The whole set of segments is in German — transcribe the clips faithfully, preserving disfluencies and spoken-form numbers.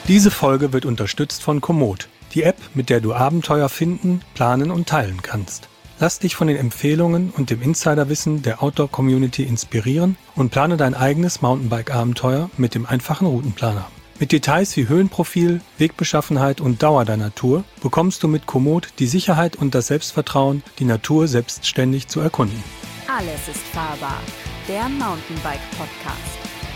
Diese Folge wird unterstützt von Komoot, die App, mit der du Abenteuer finden, planen und teilen kannst. Lass dich von den Empfehlungen und dem Insiderwissen der Outdoor-Community inspirieren und plane dein eigenes Mountainbike-Abenteuer mit dem einfachen Routenplaner. Mit Details wie Höhenprofil, Wegbeschaffenheit und Dauer deiner Tour bekommst du mit Komoot die Sicherheit und das Selbstvertrauen, die Natur selbstständig zu erkunden. Alles ist fahrbar, der Mountainbike-Podcast.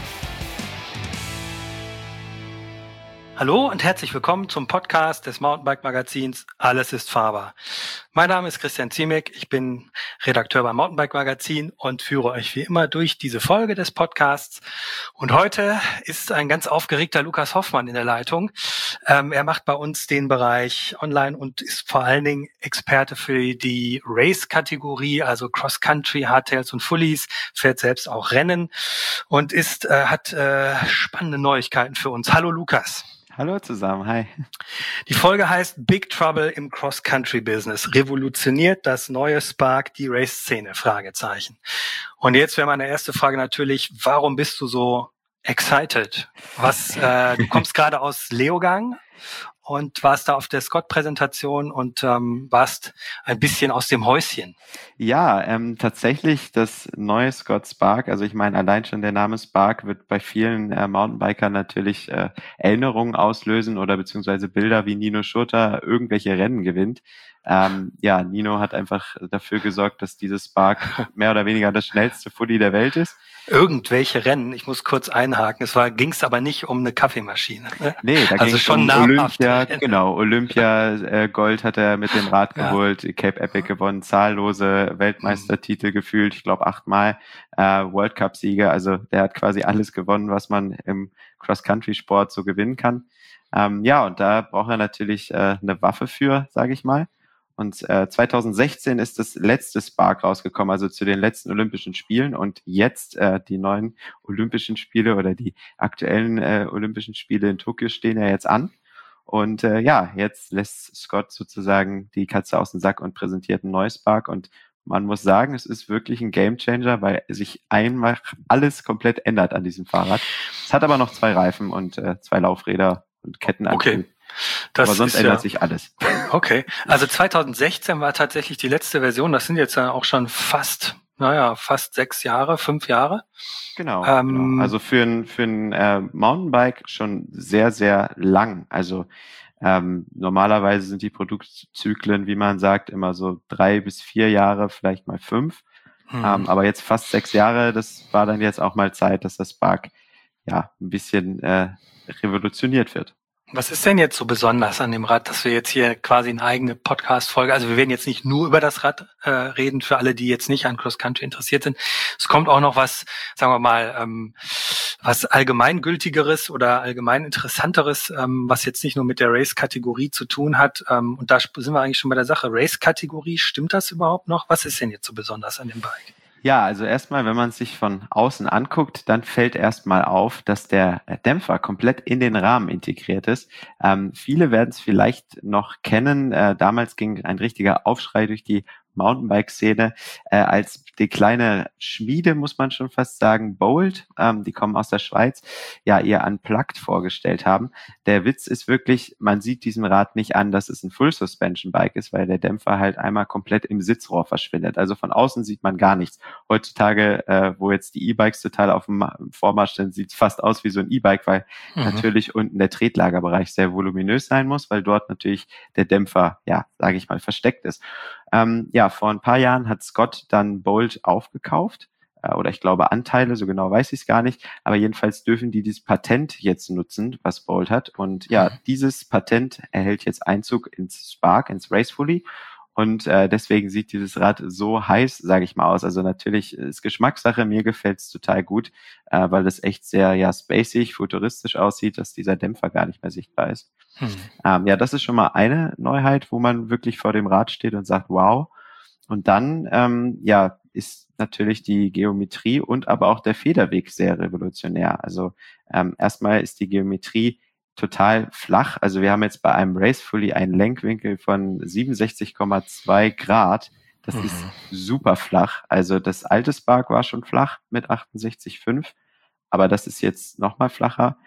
Hallo und herzlich willkommen zum Podcast des Mountainbike-Magazins Alles ist fahrbar. Mein Name ist Christian Ziemek, ich bin Redakteur beim Mountainbike-Magazin und führe euch wie immer durch diese Folge des Podcasts. Und heute ist ein ganz aufgeregter Lukas Hoffmann in der Leitung. Ähm, er macht bei uns den Bereich Online und ist vor allen Dingen Experte für die Race-Kategorie, also Cross-Country, Hardtails und Fullies, fährt selbst auch Rennen und ist äh, hat äh, spannende Neuigkeiten für uns. Hallo Lukas. Hallo zusammen, hi. Die Folge heißt Big Trouble im Cross-Country-Business. Revolutioniert das neue Spark die Race-Szene? Fragezeichen. Und jetzt wäre meine erste Frage natürlich, warum bist du so excited? Was, äh, du kommst gerade aus Leogang und warst da auf der Scott-Präsentation und ähm, warst ein bisschen aus dem Häuschen. Ja, ähm, tatsächlich das neue Scott Spark, also ich meine, allein schon der Name Spark wird bei vielen äh, Mountainbikern natürlich äh, Erinnerungen auslösen oder beziehungsweise Bilder, wie Nino Schurter irgendwelche Rennen gewinnt. Ähm, ja, Nino hat einfach dafür gesorgt, dass dieses Spark mehr oder weniger das schnellste Fully der Welt ist. Irgendwelche Rennen, ich muss kurz einhaken, es war, ging es aber nicht um eine Kaffeemaschine. Ne? Nee, da also ging es schon um namhaft. Olympia, genau, Olympia äh, Gold hat er mit dem Rad Ja. geholt, Cape Epic gewonnen, zahllose Weltmeistertitel mhm. gefühlt, ich glaube achtmal äh, World Cup Sieger, also der hat quasi alles gewonnen, was man im Cross-Country-Sport so gewinnen kann. Ähm, ja, und da braucht er natürlich äh, eine Waffe für, sage ich mal. Und äh, zwanzig sechzehn ist das letzte Spark rausgekommen, also zu den letzten Olympischen Spielen. Und jetzt äh, die neuen Olympischen Spiele oder die aktuellen äh, Olympischen Spiele in Tokio stehen ja jetzt an. Und äh, ja, jetzt lässt Scott sozusagen die Katze aus dem Sack und präsentiert ein neues Spark. Und man muss sagen, es ist wirklich ein Gamechanger, weil sich einfach alles komplett ändert an diesem Fahrrad. Es hat aber noch zwei Reifen und äh, zwei Laufräder und Kettenantrieb. Okay. Das aber sonst ist, ändert ja, sich alles. Okay, also zwanzig sechzehn war tatsächlich die letzte Version. Das sind jetzt ja auch schon fast, naja, fast sechs Jahre, fünf Jahre. Genau, ähm, genau. Also für ein, für ein äh, Mountainbike schon sehr, sehr lang. Also ähm, normalerweise sind die Produktzyklen, wie man sagt, immer so drei bis vier Jahre, vielleicht mal fünf. Hm. Ähm, aber jetzt fast sechs Jahre, das war dann jetzt auch mal Zeit, dass das Spark ja ein bisschen äh, revolutioniert wird. Was ist denn jetzt so besonders an dem Rad, dass wir jetzt hier quasi eine eigene Podcast-Folge, also wir werden jetzt nicht nur über das Rad äh, reden, für alle, die jetzt nicht an Cross-Country interessiert sind. Es kommt auch noch was, sagen wir mal, ähm, was allgemeingültigeres oder allgemein interessanteres, ähm, was jetzt nicht nur mit der Race-Kategorie zu tun hat. Ähm, und da sind wir eigentlich schon bei der Sache. Race-Kategorie, stimmt das überhaupt noch? Was ist denn jetzt so besonders an dem Bike? Ja, also erstmal, wenn man es sich von außen anguckt, dann fällt erstmal auf, dass der Dämpfer komplett in den Rahmen integriert ist. Ähm, viele werden es vielleicht noch kennen. Äh, damals ging ein richtiger Aufschrei durch die Mountainbike-Szene, äh, als die kleine Schmiede, muss man schon fast sagen, Bolt, ähm, die kommen aus der Schweiz, ja, ihr Unplugged vorgestellt haben. Der Witz ist wirklich, man sieht diesem Rad nicht an, dass es ein Full-Suspension-Bike ist, weil der Dämpfer halt einmal komplett im Sitzrohr verschwindet. Also von außen sieht man gar nichts. Heutzutage, äh, wo jetzt die E-Bikes total auf dem Vormarsch sind, sieht es fast aus wie so ein E-Bike, weil mhm. natürlich unten der Tretlagerbereich sehr voluminös sein muss, weil dort natürlich der Dämpfer, ja, sage ich mal, versteckt ist. Ähm, ja, vor ein paar Jahren hat Scott dann Bolt aufgekauft, äh, oder ich glaube Anteile, so genau weiß ich es gar nicht, aber jedenfalls dürfen die dieses Patent jetzt nutzen, was Bolt hat. Und ja, mhm. dieses Patent erhält jetzt Einzug ins Spark, ins Racefully. Und äh, deswegen sieht dieses Rad so heiß, sage ich mal, aus. Also natürlich ist Geschmackssache, mir gefällt es total gut, äh, weil es echt sehr ja spacig, futuristisch aussieht, dass dieser Dämpfer gar nicht mehr sichtbar ist. Hm. Ähm, ja, das ist schon mal eine Neuheit, wo man wirklich vor dem Rad steht und sagt, wow. Und dann ähm, ja ist natürlich die Geometrie und aber auch der Federweg sehr revolutionär. Also ähm, erstmal ist die Geometrie total flach. Also wir haben jetzt bei einem Racefully einen Lenkwinkel von siebenundsechzig Komma zwei Grad. Das mhm. ist super flach. Also das alte Spark war schon flach mit achtundsechzig Komma fünf, aber das ist jetzt nochmal flacher.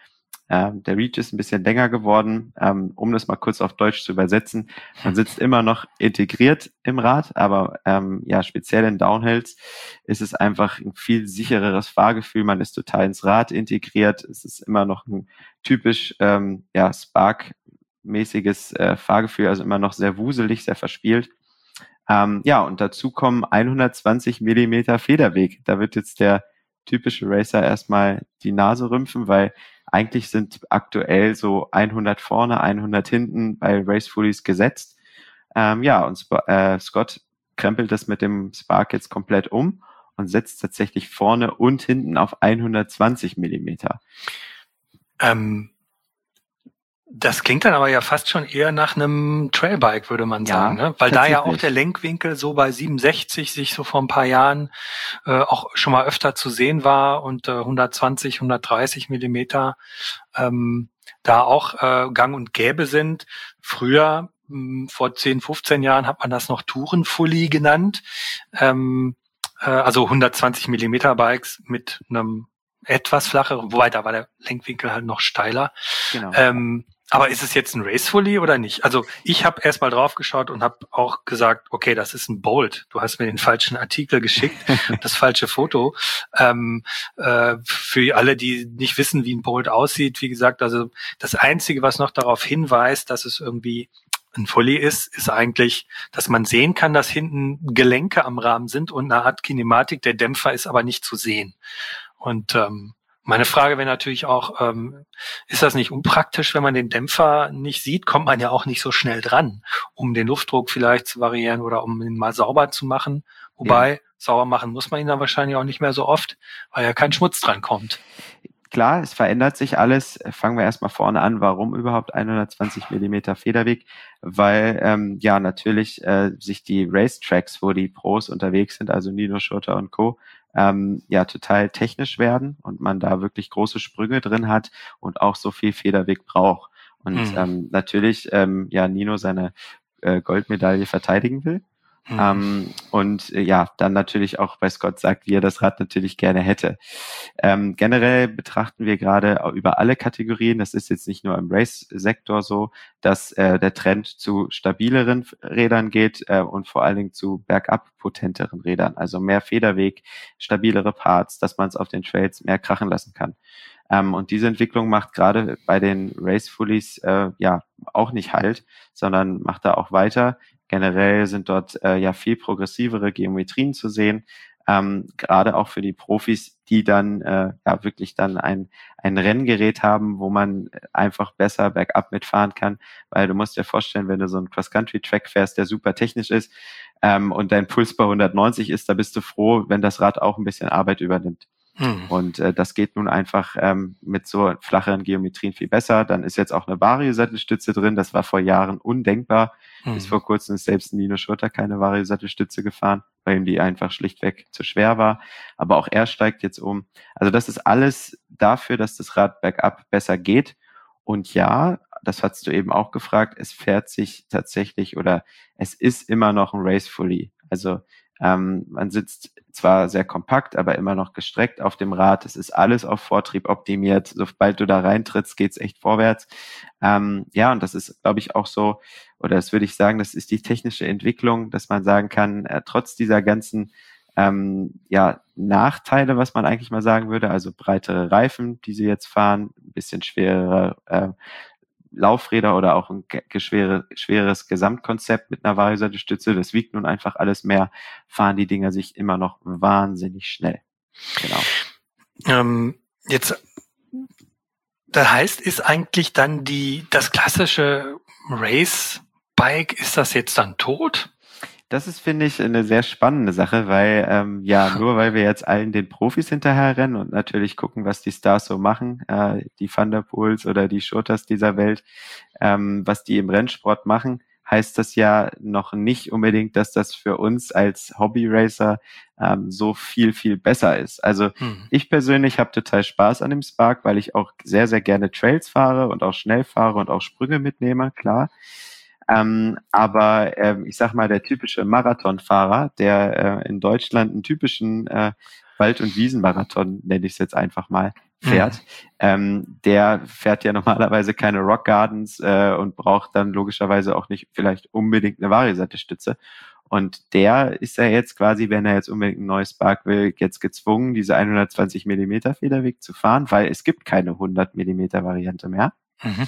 Ähm, der Reach ist ein bisschen länger geworden, ähm, um das mal kurz auf Deutsch zu übersetzen. Man sitzt immer noch integriert im Rad, aber ähm, ja, speziell in Downhills ist es einfach ein viel sichereres Fahrgefühl. Man ist total ins Rad integriert. Es ist immer noch ein typisch ähm, ja, Spark-mäßiges äh, Fahrgefühl, also immer noch sehr wuselig, sehr verspielt. Ähm, ja, und dazu kommen hundertzwanzig Millimeter Federweg. Da wird jetzt der typische Racer erstmal die Nase rümpfen, weil eigentlich sind aktuell so hundert vorne, hundert hinten bei Race Fullies gesetzt. Ähm, ja, und Sp- äh, Scott krempelt das mit dem Spark jetzt komplett um und setzt tatsächlich vorne und hinten auf hundertzwanzig Millimeter. Ähm, das klingt dann aber ja fast schon eher nach einem Trailbike, würde man sagen, Ja, ne? Weil da ja auch tatsächlich. der Lenkwinkel so bei siebenundsechzig sich so vor ein paar Jahren äh, auch schon mal öfter zu sehen war und äh, hundertzwanzig, hundertdreißig Millimeter ähm, da auch äh, gang und gäbe sind. Früher, mh, vor zehn, fünfzehn Jahren, hat man das noch Tourenfully genannt. Ähm, äh, also hundertzwanzig Millimeter Bikes mit einem etwas flacheren, wobei da war der Lenkwinkel halt noch steiler. Genau. Ähm, aber ist es jetzt ein Race Fully oder nicht? Also ich habe erst mal drauf geschaut und habe auch gesagt, okay, das ist ein Bolt. Du hast mir den falschen Artikel geschickt, das falsche Foto. Ähm, äh, für alle, die nicht wissen, wie ein Bolt aussieht, wie gesagt, also das Einzige, was noch darauf hinweist, dass es irgendwie ein Fully ist, ist eigentlich, dass man sehen kann, dass hinten Gelenke am Rahmen sind und eine Art Kinematik. Der Dämpfer ist aber nicht zu sehen. Und ähm, meine Frage wäre natürlich auch, ähm, ist das nicht unpraktisch, wenn man den Dämpfer nicht sieht? Kommt man ja auch nicht so schnell dran, um den Luftdruck vielleicht zu variieren oder um ihn mal sauber zu machen. Wobei, ja. sauber machen muss man ihn dann wahrscheinlich auch nicht mehr so oft, weil ja kein Schmutz dran kommt. Klar, es verändert sich alles. Fangen wir erstmal vorne an. Warum überhaupt hundertzwanzig Millimeter Federweg? Weil ähm, ja natürlich äh, sich die Racetracks, wo die Pros unterwegs sind, also Nino Schurter und Co., ähm, ja total technisch werden und man da wirklich große Sprünge drin hat und auch so viel Federweg braucht. Und mhm. ähm, natürlich ähm, ja Nino seine äh, Goldmedaille verteidigen will. Mhm. Ähm, und äh, ja, dann natürlich auch bei Scott sagt, wie er das Rad natürlich gerne hätte. Ähm, generell betrachten wir gerade über alle Kategorien, das ist jetzt nicht nur im Race-Sektor so, dass äh, der Trend zu stabileren Rädern geht äh, und vor allen Dingen zu bergab potenteren Rädern, also mehr Federweg, stabilere Parts, dass man es auf den Trails mehr krachen lassen kann. Ähm, und diese Entwicklung macht gerade bei den Race-Fullies äh, ja auch nicht Halt, sondern macht da auch weiter. Generell sind dort äh, ja viel progressivere Geometrien zu sehen, ähm, gerade auch für die Profis, die dann äh, ja wirklich dann ein ein Renngerät haben, wo man einfach besser bergab mitfahren kann, weil du musst dir vorstellen, wenn du so einen Cross-Country-Track fährst, der super technisch ist ähm, und dein Puls bei hundertneunzig ist, da bist du froh, wenn das Rad auch ein bisschen Arbeit übernimmt. Hm. Und äh, das geht nun einfach ähm, mit so flacheren Geometrien viel besser. Dann ist jetzt auch eine Variosattelstütze drin. Das war vor Jahren undenkbar. Hm. Bis vor kurzem ist selbst Nino Schurter keine Variosattelstütze gefahren, weil ihm die einfach schlichtweg zu schwer war. Aber auch er steigt jetzt um. Also das ist alles dafür, dass das Rad bergab besser geht. Und ja, das hast du eben auch gefragt, es fährt sich tatsächlich oder es ist immer noch ein Race Fully. Also Ähm, man sitzt zwar sehr kompakt, aber immer noch gestreckt auf dem Rad. Es ist alles auf Vortrieb optimiert. Sobald du da reintrittst, geht's echt vorwärts. Ähm, ja, und das ist, glaube ich, auch so, oder das würde ich sagen, das ist die technische Entwicklung, dass man sagen kann, äh, trotz dieser ganzen ähm, ja, Nachteile, was man eigentlich mal sagen würde, also breitere Reifen, die sie jetzt fahren, ein bisschen schwerere äh, Laufräder oder auch ein schwere, schweres Gesamtkonzept mit einer Variosattelstütze, das wiegt nun einfach alles mehr, fahren die Dinger sich immer noch wahnsinnig schnell. Genau. Ähm, jetzt, das heißt, ist eigentlich dann die, das klassische Race-Bike, ist das jetzt dann tot? Das ist, finde ich, eine sehr spannende Sache, weil ähm, ja, nur weil wir jetzt allen den Profis hinterherrennen und natürlich gucken, was die Stars so machen, äh, die Van der Poels oder die Schurters dieser Welt, ähm, was die im Rennsport machen, heißt das ja noch nicht unbedingt, dass das für uns als Hobby-Racer ähm, so viel, viel besser ist. Also hm. ich persönlich habe total Spaß an dem Spark, weil ich auch sehr, sehr gerne Trails fahre und auch schnell fahre und auch Sprünge mitnehme, klar. Ähm, aber ähm, ich sag mal, der typische Marathonfahrer, der äh, in Deutschland einen typischen äh, Wald- und Wiesenmarathon, nenne ich es jetzt einfach mal, fährt, Mhm. ähm, der fährt ja normalerweise keine Rock Gardens äh, und braucht dann logischerweise auch nicht vielleicht unbedingt eine Variosattelstütze. Und der ist ja jetzt quasi, wenn er jetzt unbedingt ein neues Spark will, jetzt gezwungen, diese hundertzwanzig Millimeter Federweg zu fahren, weil es gibt keine hundert Millimeter Variante mehr. Mhm.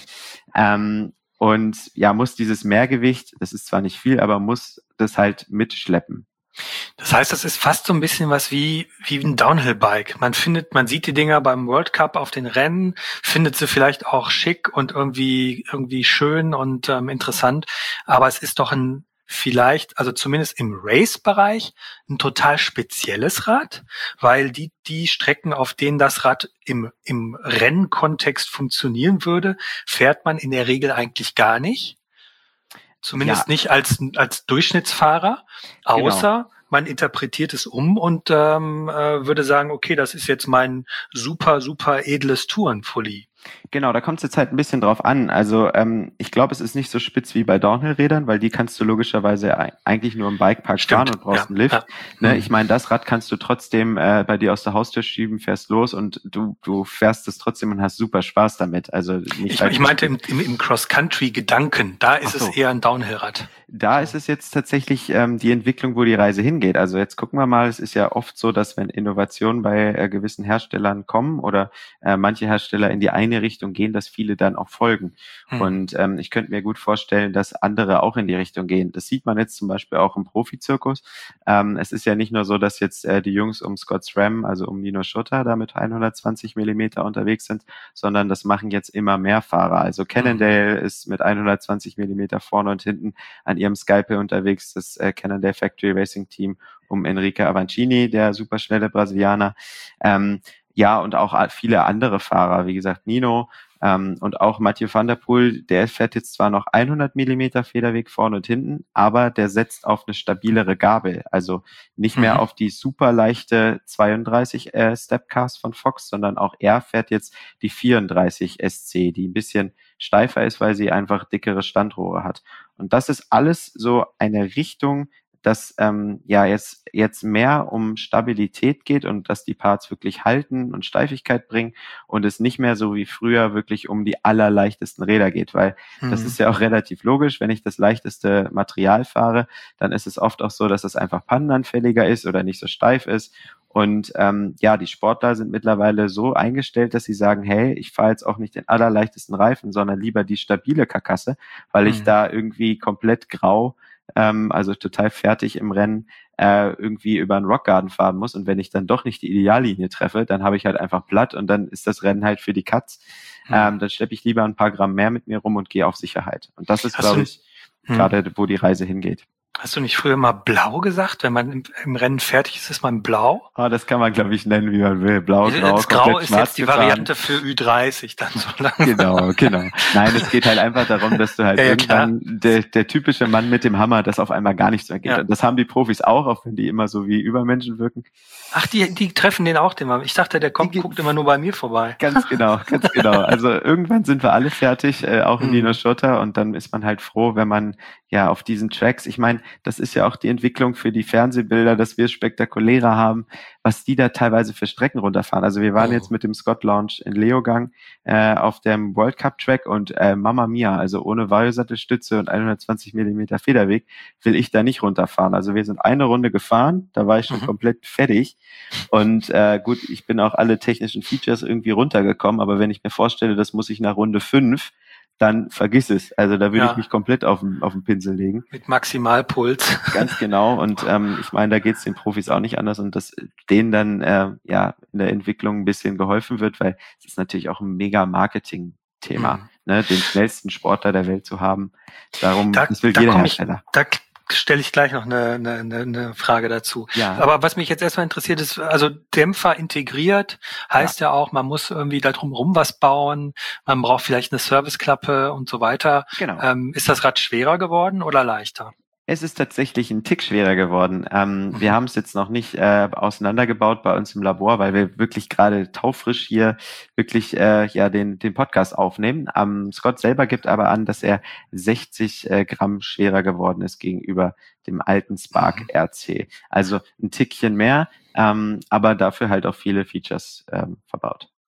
Ähm, und ja, muss dieses Mehrgewicht, das ist zwar nicht viel, aber muss das halt mitschleppen. Das heißt, das ist fast so ein bisschen was wie, wie ein Downhill-Bike. Man findet, man sieht die Dinger beim World Cup auf den Rennen, findet sie vielleicht auch schick und irgendwie, irgendwie schön und ähm, interessant. Aber es ist doch ein, vielleicht, also zumindest im Race-Bereich, ein total spezielles Rad, weil die, die Strecken, auf denen das Rad im, im Rennkontext funktionieren würde, fährt man in der Regel eigentlich gar nicht. Zumindest Ja. nicht als, als Durchschnittsfahrer, außer Genau. man interpretiert es um und ähm, äh, würde sagen, okay, das ist jetzt mein super, super edles Tourenpulli. Genau, da kommt es jetzt halt ein bisschen drauf an. Also ähm, ich glaube, es ist nicht so spitz wie bei Downhill-Rädern, weil die kannst du logischerweise ei- eigentlich nur im Bikepark Stimmt, fahren und brauchst ja, einen Lift. ja. Ne? Mhm. Ich meine, das Rad kannst du trotzdem äh, bei dir aus der Haustür schieben, fährst los und du du fährst es trotzdem und hast super Spaß damit. Also nicht Ich, falsch ich meinte verstehen. im, im, im Cross-Country-Gedanken, da Ach ist es so. eher ein Downhill-Rad. Da ist es jetzt tatsächlich ähm, die Entwicklung, wo die Reise hingeht. Also jetzt gucken wir mal, es ist ja oft so, dass wenn Innovationen bei äh, gewissen Herstellern kommen oder äh, manche Hersteller in die eine Richtung gehen, dass viele dann auch folgen. Hm. Und ähm, ich könnte mir gut vorstellen, dass andere auch in die Richtung gehen. Das sieht man jetzt zum Beispiel auch im Profizirkus. Ähm, es ist ja nicht nur so, dass jetzt äh, die Jungs um Scott SRAM, also um Nino Schurter, da mit hundertzwanzig Millimeter unterwegs sind, sondern das machen jetzt immer mehr Fahrer. Also Cannondale Hm. ist mit hundertzwanzig Millimeter vorne und hinten an ihrem Skype unterwegs, das äh, Cannondale Factory Racing Team um Enrique Avancini, der superschnelle Brasilianer. Ähm, ja, und auch viele andere Fahrer, wie gesagt, Nino ähm, und auch Mathieu van der Poel, der fährt jetzt zwar noch hundert Millimeter Federweg vorne und hinten, aber der setzt auf eine stabilere Gabel, also nicht mehr Mhm. auf die super leichte zweiunddreißig äh, Stepcast von Fox, sondern auch er fährt jetzt die vierunddreißig S C, die ein bisschen steifer ist, weil sie einfach dickere Standrohre hat. Und das ist alles so eine Richtung, dass ähm, ja jetzt jetzt mehr um Stabilität geht und dass die Parts wirklich halten und Steifigkeit bringen und es nicht mehr so wie früher wirklich um die allerleichtesten Räder geht, weil das Mhm. ist ja auch relativ logisch, wenn ich das leichteste Material fahre, dann ist es oft auch so, dass es einfach pannenanfälliger ist oder nicht so steif ist. Und ähm, ja, die Sportler sind mittlerweile so eingestellt, dass sie sagen, hey, ich fahre jetzt auch nicht den allerleichtesten Reifen, sondern lieber die stabile Karkasse, weil ich Mhm. da irgendwie komplett grau, ähm, also total fertig im Rennen, äh, irgendwie über einen Rockgarden fahren muss. Und wenn ich dann doch nicht die Ideallinie treffe, dann habe ich halt einfach platt und dann ist das Rennen halt für die Katz. Mhm. Ähm, dann schleppe ich lieber ein paar Gramm mehr mit mir rum und gehe auf Sicherheit. Und das ist, Hast glaube du- ich, Mhm. gerade wo die Reise hingeht. Hast du nicht früher mal blau gesagt? Wenn man im, im Rennen fertig ist, ist man blau? Oh, das kann man, glaube ich, nennen, wie man will. Blau, grau, Das Grau komplett ist schwarz jetzt die gefahren. Variante für Ü dreißig dann so langsam. Genau, genau. Nein, es geht halt einfach darum, dass du halt Ja, ja, irgendwann der, der typische Mann mit dem Hammer, das auf einmal gar nichts mehr geht. Ja. Und das haben die Profis auch, auch wenn die immer so wie Übermenschen wirken. Ach, die, die treffen den auch immer. Ich dachte, der kommt, Die- guckt immer nur bei mir vorbei. Ganz genau, ganz genau. Also irgendwann sind wir alle fertig, äh, auch in Mhm. Nino Schurter, und dann ist man halt froh, wenn man ja auf diesen Tracks, ich meine, das ist ja auch die Entwicklung für die Fernsehbilder, dass wir es spektakulärer haben, was die da teilweise für Strecken runterfahren. Also wir waren Oh. jetzt mit dem Scott Launch in Leogang äh, auf dem World Cup Track und äh, Mamma Mia, also ohne Variosattelstütze und hundertzwanzig Millimeter Federweg, will ich da nicht runterfahren. Also wir sind eine Runde gefahren, da war ich schon Mhm. komplett fertig. Und äh, gut, ich bin auch alle technischen Features irgendwie runtergekommen, aber wenn ich mir vorstelle, das muss ich nach Runde fünf, dann vergiss es. Also da würde Ja. ich mich komplett auf den, auf den Pinsel legen. Mit Maximalpuls. Ganz genau. Und ähm, ich meine, da geht es den Profis auch nicht anders und dass denen dann äh, ja in der Entwicklung ein bisschen geholfen wird, weil es ist natürlich auch ein mega Marketing-Thema, Mhm. ne, den schnellsten Sportler der Welt zu haben. Darum, Da, das will da jeder komme ich, Hersteller. da k- stelle ich gleich noch eine, eine, eine eine Frage dazu. Ja. Aber was mich jetzt erstmal interessiert ist, also Dämpfer integriert heißt ja, auch, man muss irgendwie da drumherum was bauen, man braucht vielleicht eine Serviceklappe und so weiter. Genau. Ähm, ist das Rad schwerer geworden oder leichter? Es ist tatsächlich ein Tick schwerer geworden. Ähm, Mhm. Wir haben es jetzt noch nicht äh, auseinandergebaut bei uns im Labor, weil wir wirklich gerade taufrisch hier wirklich äh, ja den den Podcast aufnehmen. Ähm, Scott selber gibt aber an, dass er sechzig äh, Gramm schwerer geworden ist gegenüber dem alten Spark Mhm. R C. Also ein Tickchen mehr, ähm, aber dafür halt auch viele Features ähm, verbaut.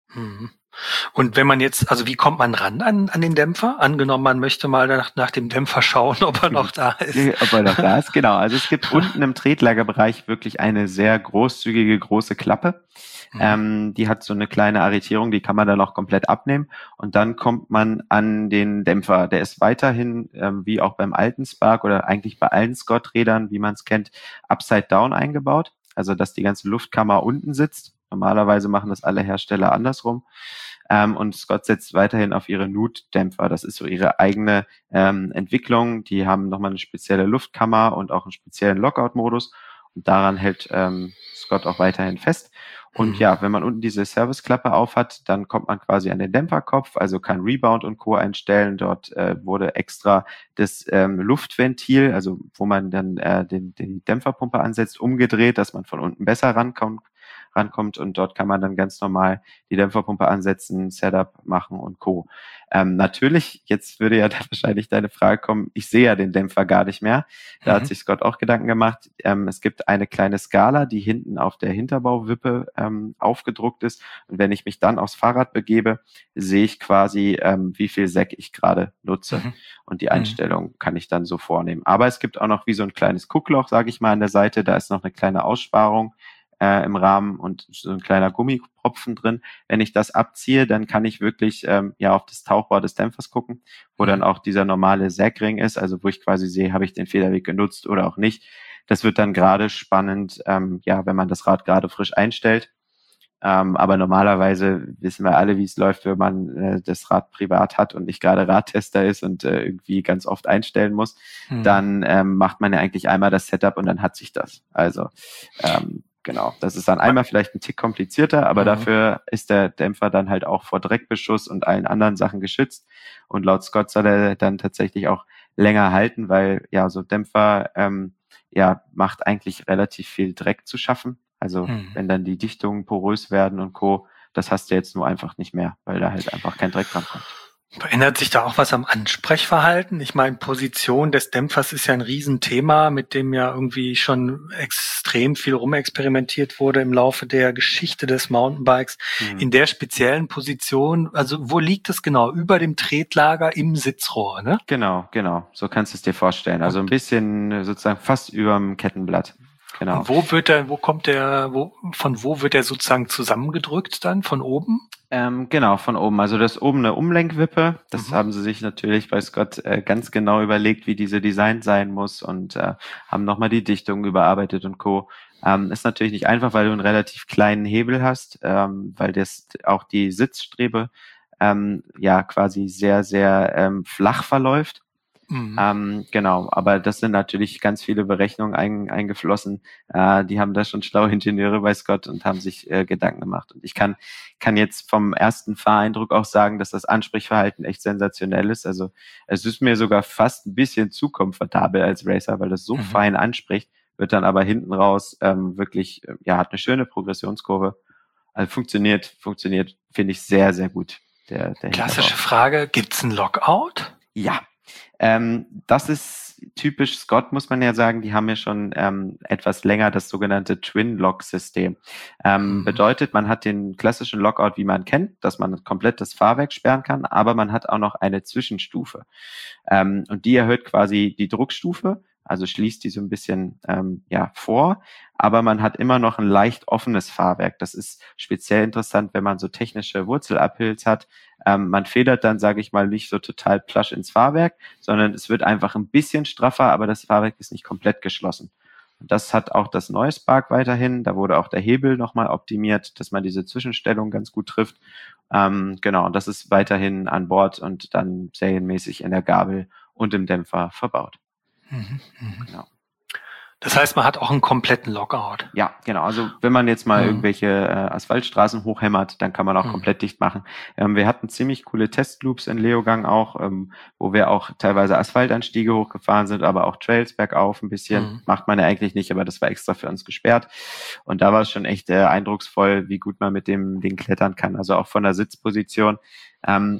Mhm. Und wenn man jetzt, also wie kommt man ran an, an den Dämpfer? Angenommen, man möchte mal nach, nach dem Dämpfer schauen, ob er noch da ist. Ob er noch da ist, genau. Also es gibt unten im Tretlagerbereich wirklich eine sehr großzügige, große Klappe. Mhm. Ähm, die hat so eine kleine Arretierung, die kann man dann auch komplett abnehmen. Und dann kommt man an den Dämpfer. Der ist weiterhin, ähm, wie auch beim alten Spark oder eigentlich bei allen Scott-Rädern, wie man es kennt, upside down eingebaut. Also dass die ganze Luftkammer unten sitzt. Normalerweise machen das alle Hersteller andersrum. Ähm, und Scott setzt weiterhin auf ihre Nut-Dämpfer. Das ist so ihre eigene ähm, Entwicklung. Die haben nochmal eine spezielle Luftkammer und auch einen speziellen Lockout-Modus. Und daran hält ähm, Scott auch weiterhin fest. Und mhm. ja, wenn man unten diese Serviceklappe auf hat, dann kommt man quasi an den Dämpferkopf, also kann Rebound und Co. einstellen. Dort äh, wurde extra das ähm, Luftventil, also wo man dann äh, den, die Dämpferpumpe ansetzt, umgedreht, dass man von unten besser rankommt. rankommt und dort kann man dann ganz normal die Dämpferpumpe ansetzen, Setup machen und Co. Ähm, natürlich, jetzt würde ja da wahrscheinlich deine Frage kommen, ich sehe ja den Dämpfer gar nicht mehr. Da mhm. hat sich Scott auch Gedanken gemacht. Ähm, es gibt eine kleine Skala, die hinten auf der Hinterbauwippe ähm, aufgedruckt ist und wenn ich mich dann aufs Fahrrad begebe, sehe ich quasi, ähm, wie viel Säck ich gerade nutze mhm. und die Einstellung mhm. kann ich dann so vornehmen. Aber es gibt auch noch wie so ein kleines Guckloch, sage ich mal, an der Seite, da ist noch eine kleine Aussparung Äh, im Rahmen und so ein kleiner Gummipropfen drin. Wenn ich das abziehe, dann kann ich wirklich ähm, ja auf das Tauchrohr des Dämpfers gucken, wo mhm. dann auch dieser normale Säckring ist, also wo ich quasi sehe, habe ich den Federweg genutzt oder auch nicht. Das wird dann gerade spannend, ähm, ja, wenn man das Rad gerade frisch einstellt. Ähm, aber normalerweise wissen wir alle, wie es läuft, wenn man äh, das Rad privat hat und nicht gerade Radtester ist und äh, irgendwie ganz oft einstellen muss. Mhm. Dann ähm, macht man ja eigentlich einmal das Setup und dann hat sich das. Also ähm, Genau, das ist dann einmal vielleicht ein Tick komplizierter, aber mhm. dafür ist der Dämpfer dann halt auch vor Dreckbeschuss und allen anderen Sachen geschützt. Und laut Scott soll er dann tatsächlich auch länger halten, weil ja so Dämpfer ähm, ja macht eigentlich relativ viel Dreck zu schaffen. Also mhm. wenn dann die Dichtungen porös werden und Co., das hast du jetzt nur einfach nicht mehr, weil da halt einfach kein Dreck dran kommt. Verändert sich da auch was am Ansprechverhalten? Ich meine, Position des Dämpfers ist ja ein Riesenthema, mit dem ja irgendwie schon extrem viel rumexperimentiert wurde im Laufe der Geschichte des Mountainbikes. Mhm. In der speziellen Position, also wo liegt es genau? Über dem Tretlager im Sitzrohr, ne? Genau, genau. So kannst du es dir vorstellen. Also ein bisschen sozusagen fast überm Kettenblatt. Genau. Und wo wird der, wo kommt der, wo, von wo wird der sozusagen zusammengedrückt dann? Von oben? Ähm, genau, von oben. Also das ist oben eine Umlenkwippe. Das mhm. haben sie sich natürlich bei Scott äh, ganz genau überlegt, wie diese Design sein muss und äh, haben nochmal die Dichtung überarbeitet und Co. Ähm, ist natürlich nicht einfach, weil du einen relativ kleinen Hebel hast, ähm, weil das auch die Sitzstrebe ähm, ja quasi sehr, sehr ähm, flach verläuft. Mhm. Ähm, genau, aber das sind natürlich ganz viele Berechnungen ein, eingeflossen. Äh, die haben da schon schlaue Ingenieure bei Scott und haben sich äh, Gedanken gemacht. Und ich kann kann jetzt vom ersten Fahreindruck auch sagen, dass das Ansprechverhalten echt sensationell ist. Also es ist mir sogar fast ein bisschen zu komfortabel als Racer, weil das so mhm. fein anspricht, wird dann aber hinten raus ähm, wirklich, ja, hat eine schöne Progressionskurve. Also funktioniert, funktioniert, finde ich sehr, sehr gut. Der, der Klassische Frage, gibt's ein Lockout? Ja. Ähm, das ist typisch Scott, muss man ja sagen. Die haben ja schon ähm, etwas länger das sogenannte Twin-Lock-System. Ähm, mhm. Bedeutet, man hat den klassischen Lockout, wie man kennt, dass man komplett das Fahrwerk sperren kann, aber man hat auch noch eine Zwischenstufe. Ähm, und die erhöht quasi die Druckstufe, also schließt die so ein bisschen ähm, ja vor, aber man hat immer noch ein leicht offenes Fahrwerk. Das ist speziell interessant, wenn man so technische Wurzel-Uphills hat. Ähm, man federt dann, sage ich mal, nicht so total plush ins Fahrwerk, sondern es wird einfach ein bisschen straffer, aber das Fahrwerk ist nicht komplett geschlossen. Und das hat auch das neue Spark weiterhin. Da wurde auch der Hebel nochmal optimiert, dass man diese Zwischenstellung ganz gut trifft. Ähm, genau, und das ist weiterhin an Bord und dann serienmäßig in der Gabel und im Dämpfer verbaut. Mhm, mh. Genau. Das heißt, man hat auch einen kompletten Lockout. Ja, genau. Also wenn man jetzt mal mhm. irgendwelche äh, Asphaltstraßen hochhämmert, dann kann man auch mhm. komplett dicht machen. Ähm, wir hatten ziemlich coole Testloops in Leogang auch, ähm, wo wir auch teilweise Asphaltanstiege hochgefahren sind, aber auch Trails bergauf ein bisschen. Mhm. Macht man ja eigentlich nicht, aber das war extra für uns gesperrt. Und da war es schon echt äh, eindrucksvoll, wie gut man mit dem Ding klettern kann. Also auch von der Sitzposition. Ähm,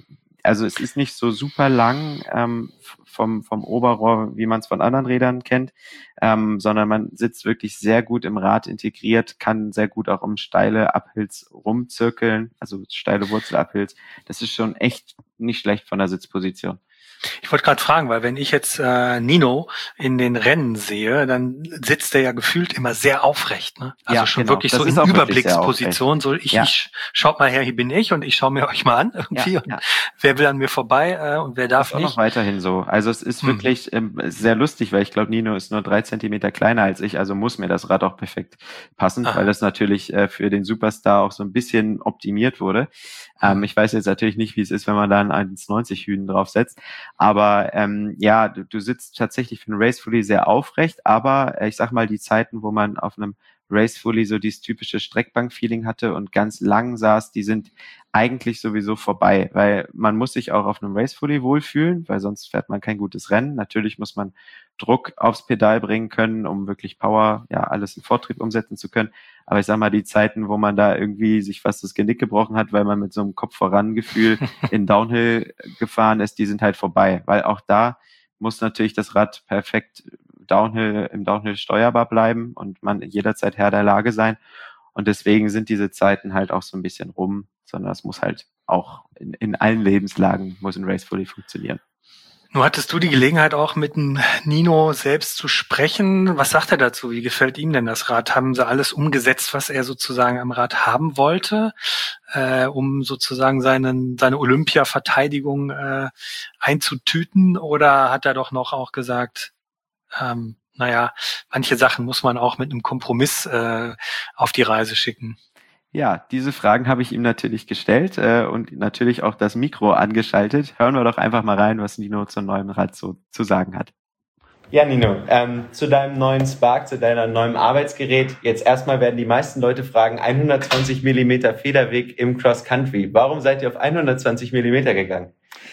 also es ist nicht so super lang ähm, vom, vom Oberrohr, wie man es von anderen Rädern kennt, ähm, sondern man sitzt wirklich sehr gut im Rad integriert, kann sehr gut auch um steile Uphills rumzirkeln, also steile Wurzel-Uphills. Das ist schon echt nicht schlecht von der Sitzposition. Ich wollte gerade fragen, weil wenn ich jetzt äh, Nino in den Rennen sehe, dann sitzt er ja gefühlt immer sehr aufrecht, ne? Also ja, schon genau. wirklich das so in Überblicksposition. So ich, ja. ich schaut mal her, hier bin ich und ich schaue mir euch mal an irgendwie. Ja, und ja. wer will an mir vorbei äh, und wer darf das ist nicht? auch noch weiterhin so. Also es ist hm. wirklich ähm, sehr lustig, weil ich glaube, Nino ist nur drei Zentimeter kleiner als ich, also muss mir das Rad auch perfekt passen, Aha. weil das natürlich äh, für den Superstar auch so ein bisschen optimiert wurde. Ähm, ich weiß jetzt natürlich nicht, wie es ist, wenn man da einen eins neunzig Hüden draufsetzt, aber ähm, ja, du, du sitzt tatsächlich für einen Race-Fully sehr aufrecht, aber äh, ich sag mal, die Zeiten, wo man auf einem Race-Fully so dieses typische Streckbank-Feeling hatte und ganz lang saß, die sind eigentlich sowieso vorbei, weil man muss sich auch auf einem Race-Fully wohlfühlen, weil sonst fährt man kein gutes Rennen. Natürlich muss man Druck aufs Pedal bringen können, um wirklich Power, ja, alles in Vortrieb umsetzen zu können. Aber ich sag mal, die Zeiten, wo man da irgendwie sich fast das Genick gebrochen hat, weil man mit so einem Kopf-voran-Gefühl in Downhill gefahren ist, die sind halt vorbei, weil auch da muss natürlich das Rad perfekt Downhill, im Downhill steuerbar bleiben und man jederzeit Herr der Lage sein. Und deswegen sind diese Zeiten halt auch so ein bisschen rum, sondern es muss halt auch in, in allen Lebenslagen muss ein Race-Fully funktionieren. Nun hattest du die Gelegenheit auch mit dem Nino selbst zu sprechen. Was sagt er dazu? Wie gefällt ihm denn das Rad? Haben sie alles umgesetzt, was er sozusagen am Rad haben wollte, äh, um sozusagen seinen, seine Olympia-Verteidigung äh, einzutüten? Oder hat er doch noch auch gesagt, ähm, naja, manche Sachen muss man auch mit einem Kompromiss äh, auf die Reise schicken? Ja, diese Fragen habe ich ihm natürlich gestellt äh, und natürlich auch das Mikro angeschaltet. Hören wir doch einfach mal rein, was Nino zum neuen Rad so zu sagen hat. Ja, Nino, ähm, zu deinem neuen Spark, zu deinem neuen Arbeitsgerät. Jetzt erstmal werden die meisten Leute fragen, hundertzwanzig Millimeter Federweg im Cross Country. Warum seid ihr auf hundertzwanzig Millimeter gegangen?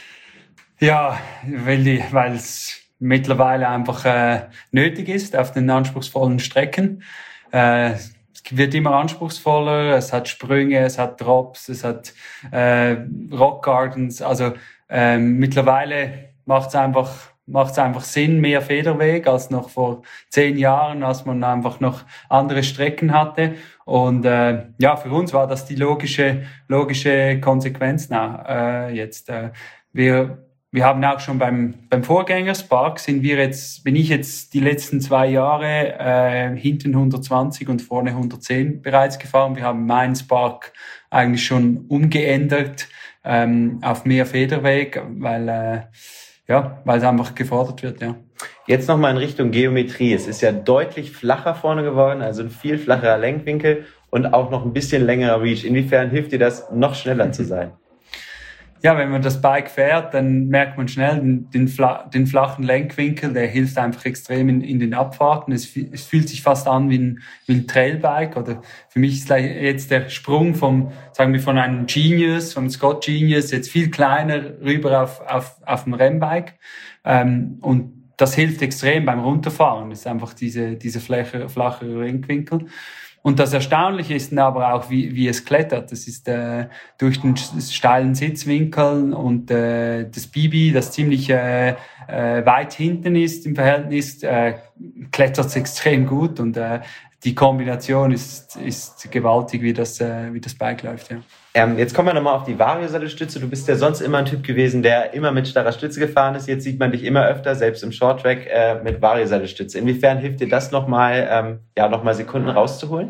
Ja, weil die, weil es mittlerweile einfach äh, nötig ist auf den anspruchsvollen Strecken. Äh, Es wird immer anspruchsvoller, es hat Sprünge, es hat Drops, es hat äh, Rock Gardens. Also äh, mittlerweile macht es einfach, macht's einfach Sinn, mehr Federweg als noch vor zehn Jahren, als man einfach noch andere Strecken hatte. Und äh, ja, für uns war das die logische logische Konsequenz. Na, äh, jetzt äh, wir Wir haben auch schon beim beim Vorgänger Spark sind wir jetzt, bin ich jetzt die letzten zwei Jahre äh, hinten hundertzwanzig und vorne hundertzehn bereits gefahren. Wir haben meinen Spark eigentlich schon umgeändert ähm, auf mehr Federweg, weil äh, ja, weil es einfach gefordert wird, ja. Jetzt nochmal in Richtung Geometrie. Es ist ja deutlich flacher vorne geworden, also ein viel flacherer Lenkwinkel und auch noch ein bisschen längerer Reach. Inwiefern hilft dir das, noch schneller zu sein? Ja, wenn man das Bike fährt, dann merkt man schnell den, den, den flachen Lenkwinkel, der hilft einfach extrem in, in den Abfahrten. Es, es fühlt sich fast an wie ein, wie ein Trailbike, oder für mich ist jetzt der Sprung vom, sagen wir, von einem Genius, vom Scott Genius, jetzt viel kleiner rüber auf, auf, auf dem Rennbike. Ähm, und das hilft extrem beim Runterfahren. Das ist einfach diese, diese flache, flache Lenkwinkel. Und das Erstaunliche ist aber auch, wie, wie es klettert. Das ist äh, durch den steilen Sitzwinkel und äh, das Bibi, das ziemlich äh, äh, weit hinten ist im Verhältnis, äh, klettert es extrem gut. Und äh, die Kombination ist, ist gewaltig, wie das, äh, wie das Bike läuft. Ja. Ähm, jetzt kommen wir nochmal auf die Vario-Sattelstütze. Du bist ja sonst immer ein Typ gewesen, der immer mit starrer Stütze gefahren ist. Jetzt sieht man dich immer öfter, selbst im Shorttrack, äh, mit Vario-Sattelstütze. Inwiefern hilft dir das nochmal, ähm, ja, nochmal Sekunden rauszuholen?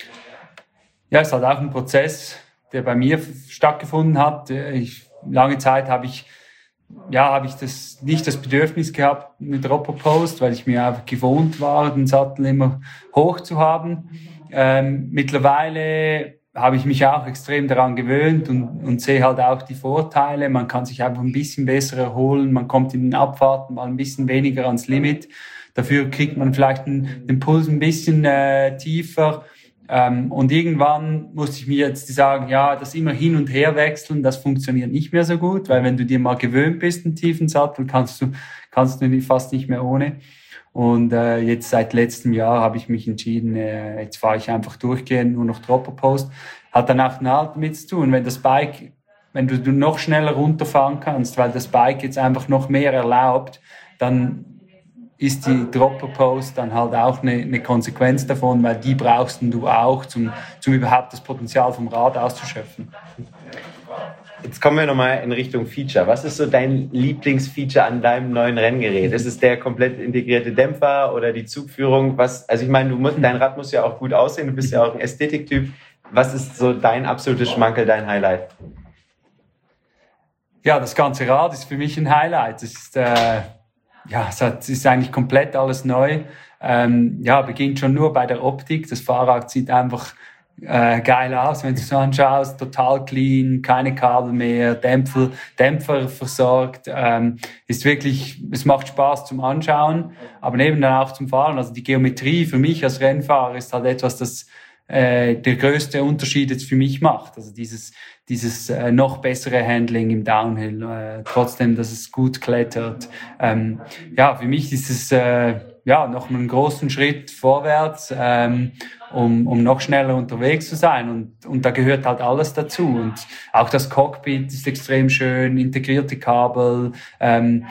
Ja, es ist halt auch ein Prozess, der bei mir stattgefunden hat. Ich, lange Zeit habe ich, ja, habe ich das, nicht das Bedürfnis gehabt mit Dropper Post, weil ich mir einfach gewohnt war, den Sattel immer hoch zu haben. Ähm, mittlerweile habe ich mich auch extrem daran gewöhnt und, und sehe halt auch die Vorteile. Man kann sich einfach ein bisschen besser erholen. Man kommt in den Abfahrten mal ein bisschen weniger ans Limit. Dafür kriegt man vielleicht einen, den Puls ein bisschen äh, tiefer. Ähm, und irgendwann musste ich mir jetzt sagen, ja, das immer hin und her wechseln, das funktioniert nicht mehr so gut, weil wenn du dir mal gewöhnt bist, einen tiefen Sattel, kannst du, kannst du fast nicht mehr ohne. Und äh, jetzt seit letztem Jahr habe ich mich entschieden, äh, jetzt fahre ich einfach durchgehend nur noch Dropper Post. Hat dann auch einen Halt mit zu tun. Wenn das Bike wenn du, du noch schneller runterfahren kannst, weil das Bike jetzt einfach noch mehr erlaubt, dann ist die Dropper Post dann halt auch eine, eine Konsequenz davon, weil die brauchst du auch, zum, zum überhaupt das Potenzial vom Rad auszuschöpfen. Jetzt kommen wir nochmal in Richtung Feature. Was ist so dein Lieblingsfeature an deinem neuen Renngerät? Ist es der komplett integrierte Dämpfer oder die Zugführung? Was, also ich meine, du musst, dein Rad muss ja auch gut aussehen, du bist ja auch ein Ästhetiktyp. Was ist so dein absolutes Schmankerl, dein Highlight? Ja, das ganze Rad ist für mich ein Highlight. Es ist, äh, ja, es ist eigentlich komplett alles neu. Ähm, ja, beginnt schon nur bei der Optik. Das Fahrrad sieht einfach Äh, geil aus, wenn du es so anschaust, total clean, keine Kabel mehr, Dämpfer, Dämpfer versorgt, ähm, ist wirklich, es macht Spaß zum Anschauen, aber neben dann auch zum Fahren. Also die Geometrie für mich als Rennfahrer ist halt etwas, das äh, der größte Unterschied jetzt für mich macht. Also dieses dieses äh, noch bessere Handling im Downhill, äh, trotzdem, dass es gut klettert. Ähm, ja, für mich ist es äh, ja noch einen großen Schritt vorwärts, ähm, um, um noch schneller unterwegs zu sein. Und, und da gehört halt alles dazu. Und auch das Cockpit ist extrem schön, integrierte Kabel. Ähm,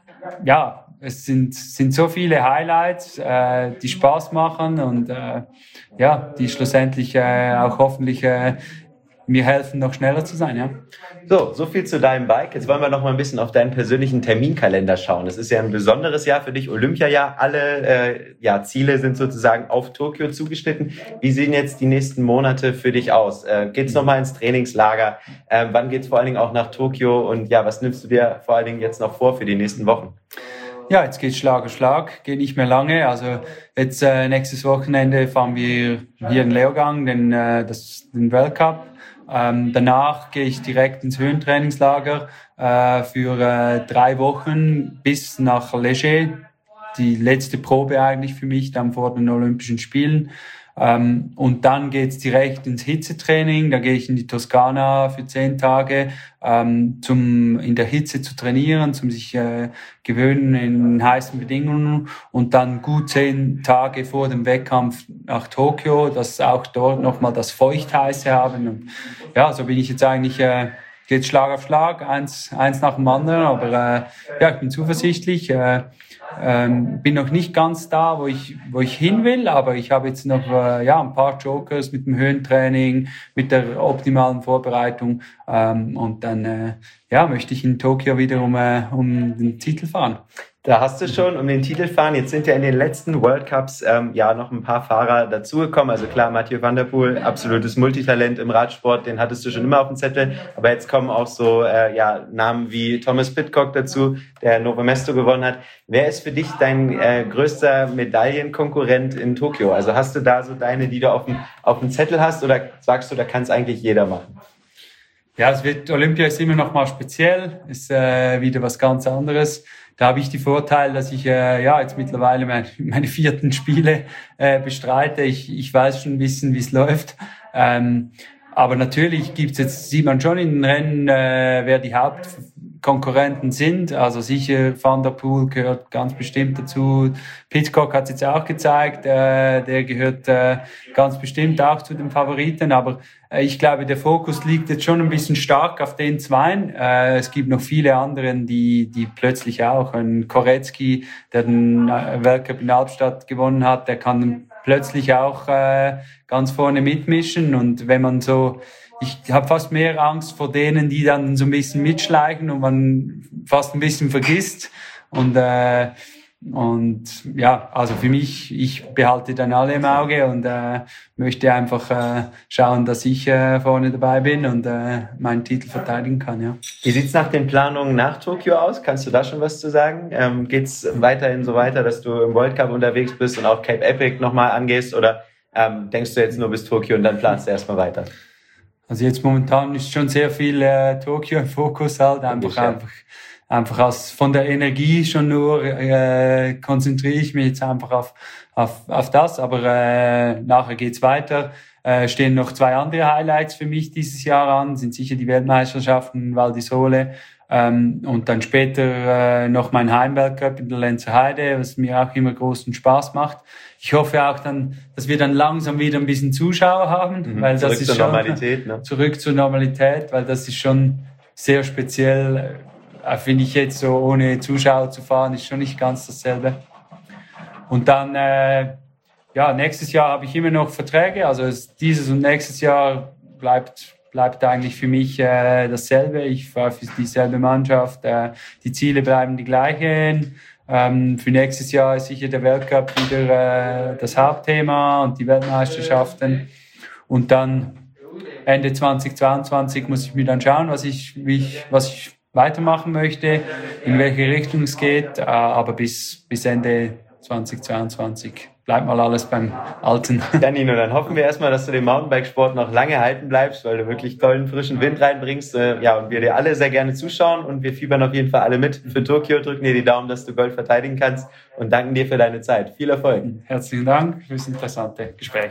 ja, es sind, sind so viele Highlights, äh, die Spaß machen und äh, ja, die schlussendlich äh, auch hoffentlich äh, mir helfen, noch schneller zu sein, ja. So, so viel zu deinem Bike. Jetzt wollen wir noch mal ein bisschen auf deinen persönlichen Terminkalender schauen. Es ist ja ein besonderes Jahr für dich, Olympiajahr. Alle äh, ja, Ziele sind sozusagen auf Tokio zugeschnitten. Wie sehen jetzt die nächsten Monate für dich aus? Äh, geht's noch mal ins Trainingslager? Äh, wann geht's vor allen Dingen auch nach Tokio? Und ja, was nimmst du dir vor allen Dingen jetzt noch vor für die nächsten Wochen? Ja, jetzt geht's Schlag auf Schlag, geht nicht mehr lange. Also jetzt äh, nächstes Wochenende fahren wir hier in Leogang den, äh, das, den Weltcup. Ähm, danach gehe ich direkt ins Höhentrainingslager äh, für äh, drei Wochen bis nach Leger. Die letzte Probe eigentlich für mich, dann vor den Olympischen Spielen. Ähm, und dann geht's direkt ins Hitzetraining. Da gehe ich in die Toskana für zehn Tage, ähm, zum in der Hitze zu trainieren, zum sich äh, gewöhnen in heißen Bedingungen. Und dann gut zehn Tage vor dem Wettkampf nach Tokio, dass auch dort nochmal das Feuchtheiße haben. Und ja, so bin ich jetzt eigentlich, äh, geht Schlag auf Schlag, eins, eins nach dem anderen. Aber äh, ja, ich bin zuversichtlich. Äh, Ähm, bin noch nicht ganz da, wo ich wo ich hin will, aber ich habe jetzt noch äh, ja ein paar Jokers mit dem Höhentraining, mit der optimalen Vorbereitung ähm, und dann äh, ja möchte ich in Tokio wieder um äh, um den Titel fahren. Da hast du schon um den Titel fahren. Jetzt sind ja in den letzten World Cups ähm, ja noch ein paar Fahrer dazugekommen. Also klar, Mathieu van der Poel, absolutes Multitalent im Radsport, den hattest du schon immer auf dem Zettel. Aber jetzt kommen auch so äh, ja Namen wie Thomas Pidcock dazu, der Nove Mesto gewonnen hat. Wer ist für dich dein äh, größter Medaillenkonkurrent in Tokio? Also hast du da so deine, die du auf dem auf dem Zettel hast, oder sagst du, da kann es eigentlich jeder machen? Ja, es wird Olympia ist immer noch mal speziell, ist äh, wieder was ganz anderes. Da habe ich die Vorteile, dass ich äh, ja jetzt mittlerweile meine, meine vierten Spiele äh, bestreite. Ich, ich weiß schon ein bisschen, wie es läuft. Ähm, aber natürlich gibt's jetzt, sieht man schon in den Rennen, äh, wer die Hauptkonkurrenten sind. Also sicher Van der Poel gehört ganz bestimmt dazu. Pidcock hat es jetzt auch gezeigt, äh, der gehört äh, ganz bestimmt auch zu den Favoriten. Aber äh, ich glaube, der Fokus liegt jetzt schon ein bisschen stark auf den Zweien. Äh, es gibt noch viele anderen, die die plötzlich auch, ein Korecki, der den Weltcup in Albstadt gewonnen hat, der kann plötzlich auch äh, ganz vorne mitmischen. Und wenn man so, ich habe fast mehr Angst vor denen, die dann so ein bisschen mitschleichen und man fast ein bisschen vergisst. Und äh, und ja, also für mich, ich behalte dann alle im Auge und äh, möchte einfach äh, schauen, dass ich äh, vorne dabei bin und äh, meinen Titel verteidigen kann. Ja. Wie sieht's nach den Planungen nach Tokio aus? Kannst du da schon was zu sagen? Ähm, geht's weiterhin so weiter, dass du im World Cup unterwegs bist und auch Cape Epic nochmal angehst, oder ähm, denkst du jetzt nur bis Tokio und dann planst du erstmal weiter? Also jetzt momentan ist schon sehr viel äh, Tokio im Fokus halt, einfach ja. einfach Einfach aus, von der Energie schon nur äh, konzentriere ich mich jetzt einfach auf, auf, auf das. Aber äh, nachher geht's weiter. Äh, stehen noch zwei andere Highlights für mich dieses Jahr an. Sind sicher die Weltmeisterschaften in Val di Sole. Ähm, und dann später äh, noch mein Heimweltcup in der Lenzer Heide, was mir auch immer großen Spaß macht. Ich hoffe auch dann, dass wir dann langsam wieder ein bisschen Zuschauer haben. Mhm, weil zurück das ist zur schon, Normalität. Ne? Zurück zur Normalität, weil das ist schon sehr speziell. Äh, finde ich jetzt so, ohne Zuschauer zu fahren, ist schon nicht ganz dasselbe. Und dann, äh, ja, nächstes Jahr habe ich immer noch Verträge. Also dieses und nächstes Jahr bleibt, bleibt eigentlich für mich äh, dasselbe. Ich fahre für dieselbe Mannschaft. Äh, die Ziele bleiben die gleichen. Ähm, für nächstes Jahr ist sicher der Weltcup wieder äh, das Hauptthema und die Weltmeisterschaften. Und dann Ende zweitausendzweiundzwanzig muss ich mir dann schauen, was ich, wie ich, was ich weitermachen möchte, in welche Richtung es geht. Äh, aber bis, bis Ende zweitausendzweiundzwanzig bleibt mal alles beim Alten. Ja, Nino, dann hoffen wir erstmal, dass du den Mountainbikesport noch lange halten bleibst, weil du wirklich tollen, frischen Wind reinbringst. Ja, und wir dir alle sehr gerne zuschauen und wir fiebern auf jeden Fall alle mit für Tokio, drücken dir die Daumen, dass du Gold verteidigen kannst und danken dir für deine Zeit. Viel Erfolg. Herzlichen Dank für das interessante Gespräch.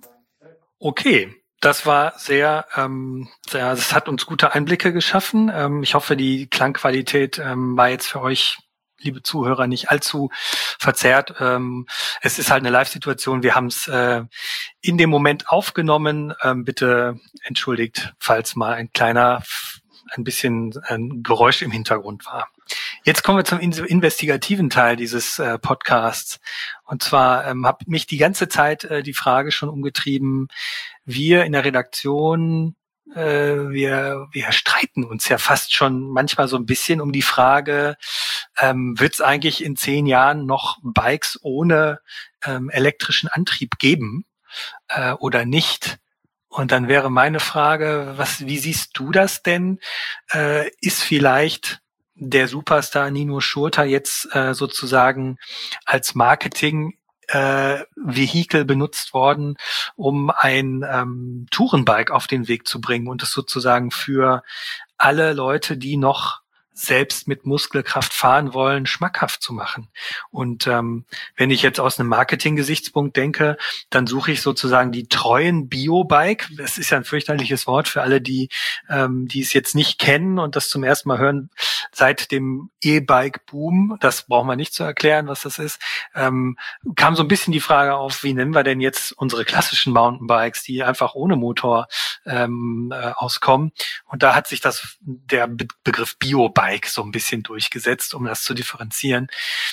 Okay. Das war sehr, ähm, sehr, das hat uns gute Einblicke geschaffen. Ähm, ich hoffe, die Klangqualität ähm, war jetzt für euch, liebe Zuhörer, nicht allzu verzerrt. Ähm, es ist halt eine Live-Situation. Wir haben es äh, in dem Moment aufgenommen. Ähm, bitte entschuldigt, falls mal ein kleiner, ein bisschen ein Geräusch im Hintergrund war. Jetzt kommen wir zum investigativen Teil dieses äh, Podcasts. Und zwar ähm, hat mich die ganze Zeit äh, die Frage schon umgetrieben, wir in der Redaktion, äh, wir, wir streiten uns ja fast schon manchmal so ein bisschen um die Frage, ähm, wird es eigentlich in zehn Jahren noch Bikes ohne ähm, elektrischen Antrieb geben äh, oder nicht? Und dann wäre meine Frage, was, wie siehst du das denn? Äh, ist vielleicht der Superstar Nino Schurter jetzt äh, sozusagen als Marketing äh, Vehikel benutzt worden, um ein ähm, Tourenbike auf den Weg zu bringen und es sozusagen für alle Leute, die noch selbst mit Muskelkraft fahren wollen, schmackhaft zu machen. Und ähm, wenn ich jetzt aus einem Marketing-Gesichtspunkt denke, dann suche ich sozusagen die treuen Bio-Bike. Das ist ja ein fürchterliches Wort für alle, die ähm, die es jetzt nicht kennen und das zum ersten Mal hören seit dem E-Bike-Boom. Das brauchen wir nicht zu erklären, was das ist. Ähm, kam so ein bisschen die Frage auf, wie nennen wir denn jetzt unsere klassischen Mountainbikes, die einfach ohne Motor ähm, äh, auskommen. Und da hat sich das der Be- Begriff Bio-Bike so ein bisschen durchgesetzt, um das zu differenzieren.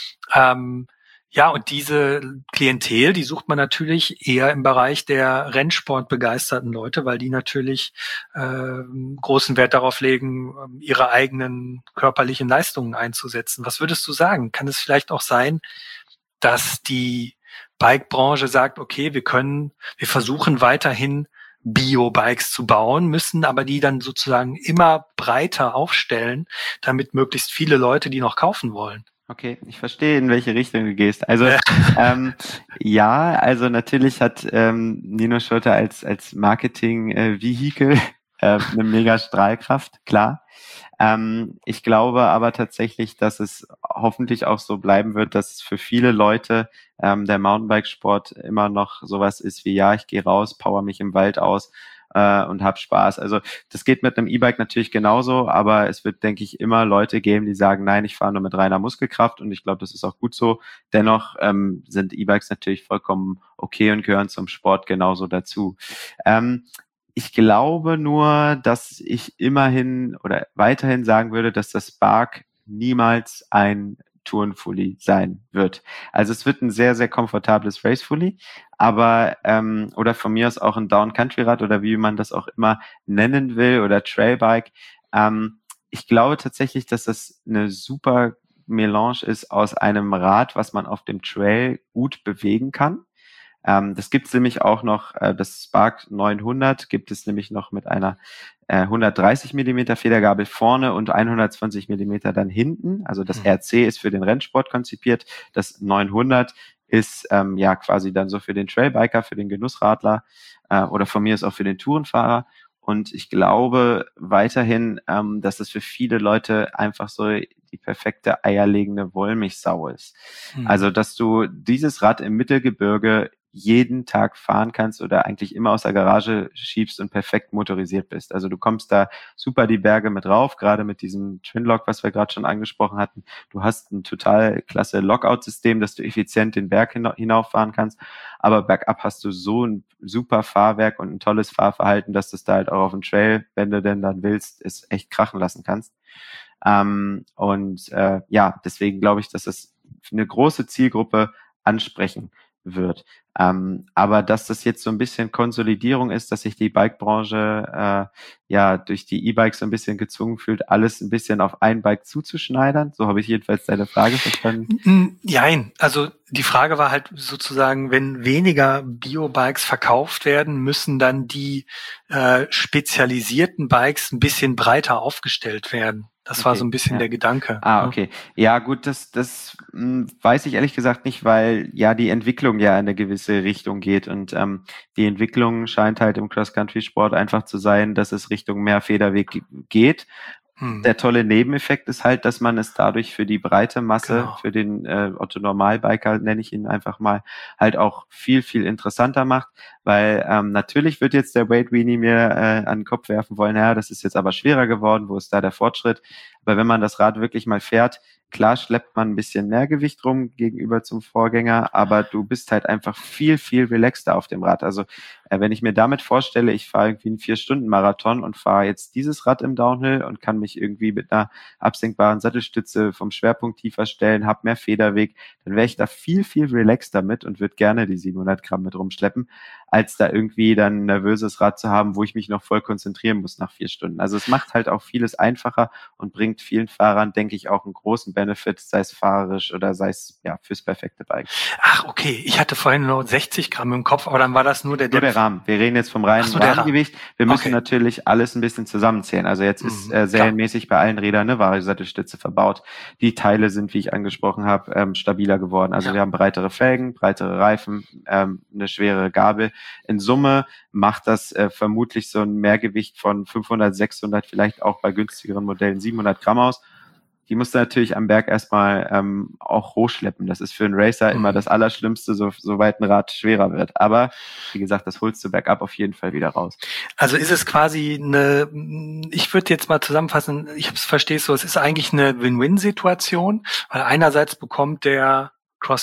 Ähm, ja, und diese Klientel, die sucht man natürlich eher im Bereich der Rennsport-begeisterten Leute, weil die natürlich äh, großen Wert darauf legen, ihre eigenen körperlichen Leistungen einzusetzen. Was würdest du sagen? Kann es vielleicht auch sein, dass die Bike-Branche sagt, okay, wir können, wir versuchen weiterhin Bio-Bikes zu bauen, müssen aber die dann sozusagen immer breiter aufstellen, damit möglichst viele Leute die noch kaufen wollen? Okay, ich verstehe, in welche Richtung du gehst. Also ähm, ja, also natürlich hat ähm, Nino Schurter als als Marketing-Vehikel äh, eine mega Strahlkraft, klar. Ähm, ich glaube aber tatsächlich, dass es hoffentlich auch so bleiben wird, dass für viele Leute ähm, der Mountainbikesport immer noch sowas ist wie, ja, ich gehe raus, power mich im Wald aus äh, und hab Spaß. Also das geht mit einem E-Bike natürlich genauso, aber es wird, denke ich, immer Leute geben, die sagen, nein, ich fahre nur mit reiner Muskelkraft und ich glaube, das ist auch gut so. Dennoch ähm, sind E-Bikes natürlich vollkommen okay und gehören zum Sport genauso dazu. Ähm, Ich glaube nur, dass ich immerhin oder weiterhin sagen würde, dass das Spark niemals ein Tourenfully sein wird. Also es wird ein sehr, sehr komfortables Racefully, aber ähm, oder von mir aus auch ein Down-Country-Rad oder wie man das auch immer nennen will oder Trailbike. Ähm, ich glaube tatsächlich, dass das eine super Melange ist aus einem Rad, was man auf dem Trail gut bewegen kann. Ähm, das gibt es nämlich auch noch, äh, das Spark neunhundert gibt es nämlich noch mit einer äh, hundertdreißig Millimeter Federgabel vorne und hundertzwanzig Millimeter dann hinten. Also das R C ist für den Rennsport konzipiert, das neunhundert ist ähm, ja quasi dann so für den Trailbiker, für den Genussradler äh, oder von mir ist auch für den Tourenfahrer. Und ich glaube weiterhin, ähm, dass es für viele Leute einfach so die perfekte eierlegende Wollmilchsau ist. Mhm. Also, dass du dieses Rad im Mittelgebirge jeden Tag fahren kannst oder eigentlich immer aus der Garage schiebst und perfekt motorisiert bist. Also du kommst da super die Berge mit rauf, gerade mit diesem Twinlock, was wir gerade schon angesprochen hatten. Du hast ein total klasse Lockout-System, dass du effizient den Berg hinauffahren kannst, aber bergab hast du so ein super Fahrwerk und ein tolles Fahrverhalten, dass du es da halt auch auf dem Trail, wenn du denn dann willst, es echt krachen lassen kannst. Ähm, und äh, ja, deswegen glaube ich, dass es eine große Zielgruppe ansprechen wird. Ähm, aber dass das jetzt so ein bisschen Konsolidierung ist, dass sich die Bike-Branche äh, ja durch die E-Bikes so ein bisschen gezwungen fühlt, alles ein bisschen auf ein Bike zuzuschneidern. So habe ich jedenfalls deine Frage verstanden. Nein, also die Frage war halt sozusagen, wenn weniger Bio-Bikes verkauft werden, müssen dann die äh, spezialisierten Bikes ein bisschen breiter aufgestellt werden. Das okay, war so ein bisschen ja. der Gedanke. Ah, okay. Ja, gut, das, das mh, weiß ich ehrlich gesagt nicht, weil ja die Entwicklung ja in eine gewisse Richtung geht und ähm, die Entwicklung scheint halt im Cross-Country-Sport einfach zu sein, dass es Richtung mehr Federweg geht. Hm. Der tolle Nebeneffekt ist halt, dass man es dadurch für die breite Masse, genau. für den äh, Otto-Normalbiker, nenne ich ihn einfach mal, halt auch viel, viel interessanter macht, weil ähm, natürlich wird jetzt der Wade Weenie mir äh, an den Kopf werfen wollen, ja, das ist jetzt aber schwerer geworden, wo ist da der Fortschritt? Aber wenn man das Rad wirklich mal fährt, klar schleppt man ein bisschen mehr Gewicht rum gegenüber zum Vorgänger, aber du bist halt einfach viel, viel relaxter auf dem Rad. Also äh, wenn ich mir damit vorstelle, ich fahre irgendwie einen vier-Stunden-Marathon und fahre jetzt dieses Rad im Downhill und kann mich irgendwie mit einer absenkbaren Sattelstütze vom Schwerpunkt tiefer stellen, habe mehr Federweg, dann wäre ich da viel, viel relaxter mit und würde gerne die siebenhundert Gramm mit rumschleppen, als da irgendwie dann ein nervöses Rad zu haben, wo ich mich noch voll konzentrieren muss nach vier Stunden. Also es macht halt auch vieles einfacher und bringt vielen Fahrern, denke ich, auch einen großen Benefit, sei es fahrerisch oder sei es ja fürs perfekte Bike. Ach, okay. Ich hatte vorhin nur sechzig Gramm im Kopf, aber dann war das nur der Nur der Rahmen. Wir reden jetzt vom reinen so, Rahmengewicht. Wir müssen okay. natürlich alles ein bisschen zusammenzählen. Also jetzt mhm, ist äh, serienmäßig bei allen Rädern eine Variosattelstütze verbaut. Die Teile sind, wie ich angesprochen habe, ähm, stabiler geworden. Also ja. wir haben breitere Felgen, breitere Reifen, ähm, eine schwere Gabel. In Summe macht das äh, vermutlich so ein Mehrgewicht von fünfhundert, sechshundert, vielleicht auch bei günstigeren Modellen siebenhundert Gramm aus. Die musst du natürlich am Berg erstmal ähm, auch hochschleppen. Das ist für einen Racer immer das Allerschlimmste, so, so weit ein Rad schwerer wird. Aber wie gesagt, das holst du bergab auf jeden Fall wieder raus. Also ist es quasi eine, ich würde jetzt mal zusammenfassen, ich verstehe es so, es ist eigentlich eine Win-Win-Situation, weil einerseits bekommt der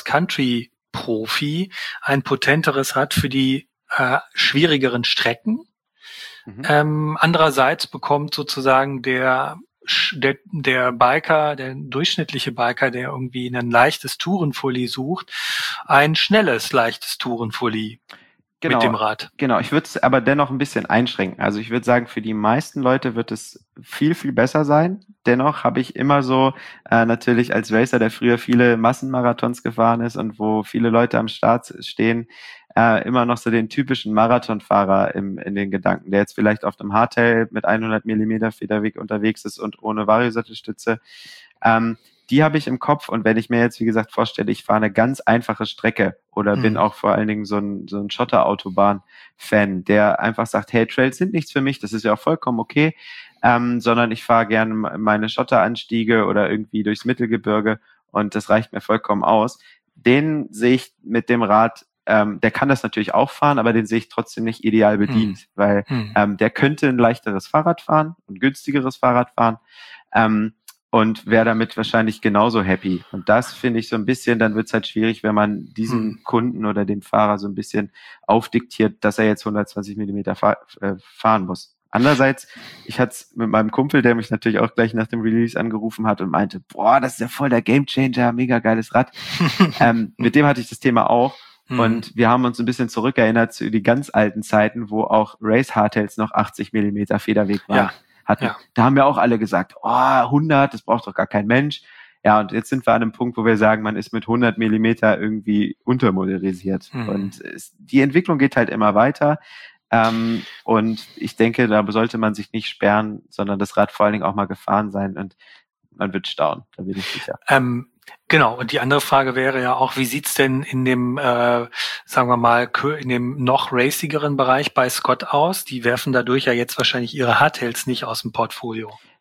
Cross-Country-Profi ein potenteres Rad für die äh, schwierigeren Strecken. Mhm. Ähm, andererseits bekommt sozusagen der Der, der Biker, der durchschnittliche Biker, der irgendwie ein leichtes Tourenfully sucht, ein schnelles, leichtes Tourenfully genau, mit dem Rad. Genau, ich würde es aber dennoch ein bisschen einschränken. Also ich würde sagen, für die meisten Leute wird es viel, viel besser sein. Dennoch habe ich immer so, äh, natürlich als Racer, der früher viele Massenmarathons gefahren ist und wo viele Leute am Start stehen, äh, immer noch so den typischen Marathonfahrer im, in den Gedanken, der jetzt vielleicht auf dem Hardtail mit hundert Millimeter Federweg unterwegs ist und ohne Variosattelstütze. Ähm, die habe ich im Kopf und wenn ich mir jetzt, wie gesagt, vorstelle, ich fahre eine ganz einfache Strecke oder mhm. bin auch vor allen Dingen so ein, so ein Schotterautobahn-Fan, der einfach sagt, hey, Trails sind nichts für mich, das ist ja auch vollkommen okay, ähm, sondern ich fahre gerne meine Schotteranstiege oder irgendwie durchs Mittelgebirge und das reicht mir vollkommen aus. Den sehe ich mit dem Rad, ähm, der kann das natürlich auch fahren, aber den sehe ich trotzdem nicht ideal bedient, mhm. weil mhm. ähm, der könnte ein leichteres Fahrrad fahren, ein günstigeres Fahrrad fahren, ähm, und wäre damit wahrscheinlich genauso happy. Und das finde ich so ein bisschen, dann wird es halt schwierig, wenn man diesen mhm. Kunden oder den Fahrer so ein bisschen aufdiktiert, dass er jetzt hundertzwanzig Millimeter fahr, äh, fahren muss. Andererseits, ich hatte es mit meinem Kumpel, der mich natürlich auch gleich nach dem Release angerufen hat und meinte, boah, das ist ja voll der Gamechanger, mega geiles Rad. ähm, mit dem hatte ich das Thema auch. Mhm. Und wir haben uns ein bisschen zurückerinnert zu die ganz alten Zeiten, wo auch Race Hardtails noch achtzig Millimeter Federweg waren. Ja. Hatten. Ja. Da haben wir auch alle gesagt, oh, hundert, das braucht doch gar kein Mensch. Ja, und jetzt sind wir an einem Punkt, wo wir sagen, man ist mit hundert Millimeter irgendwie untermoderisiert. Mhm. Und es, die Entwicklung geht halt immer weiter. Ähm, und ich denke, da sollte man sich nicht sperren, sondern das Rad vor allen Dingen auch mal gefahren sein und man wird staunen, da bin ich sicher. Ähm, genau, und die andere Frage wäre ja auch, wie sieht's denn in dem, äh, sagen wir mal, in dem noch racigeren Bereich bei Scott aus? Die werfen dadurch ja jetzt wahrscheinlich ihre Hardtails nicht aus dem Portfolio.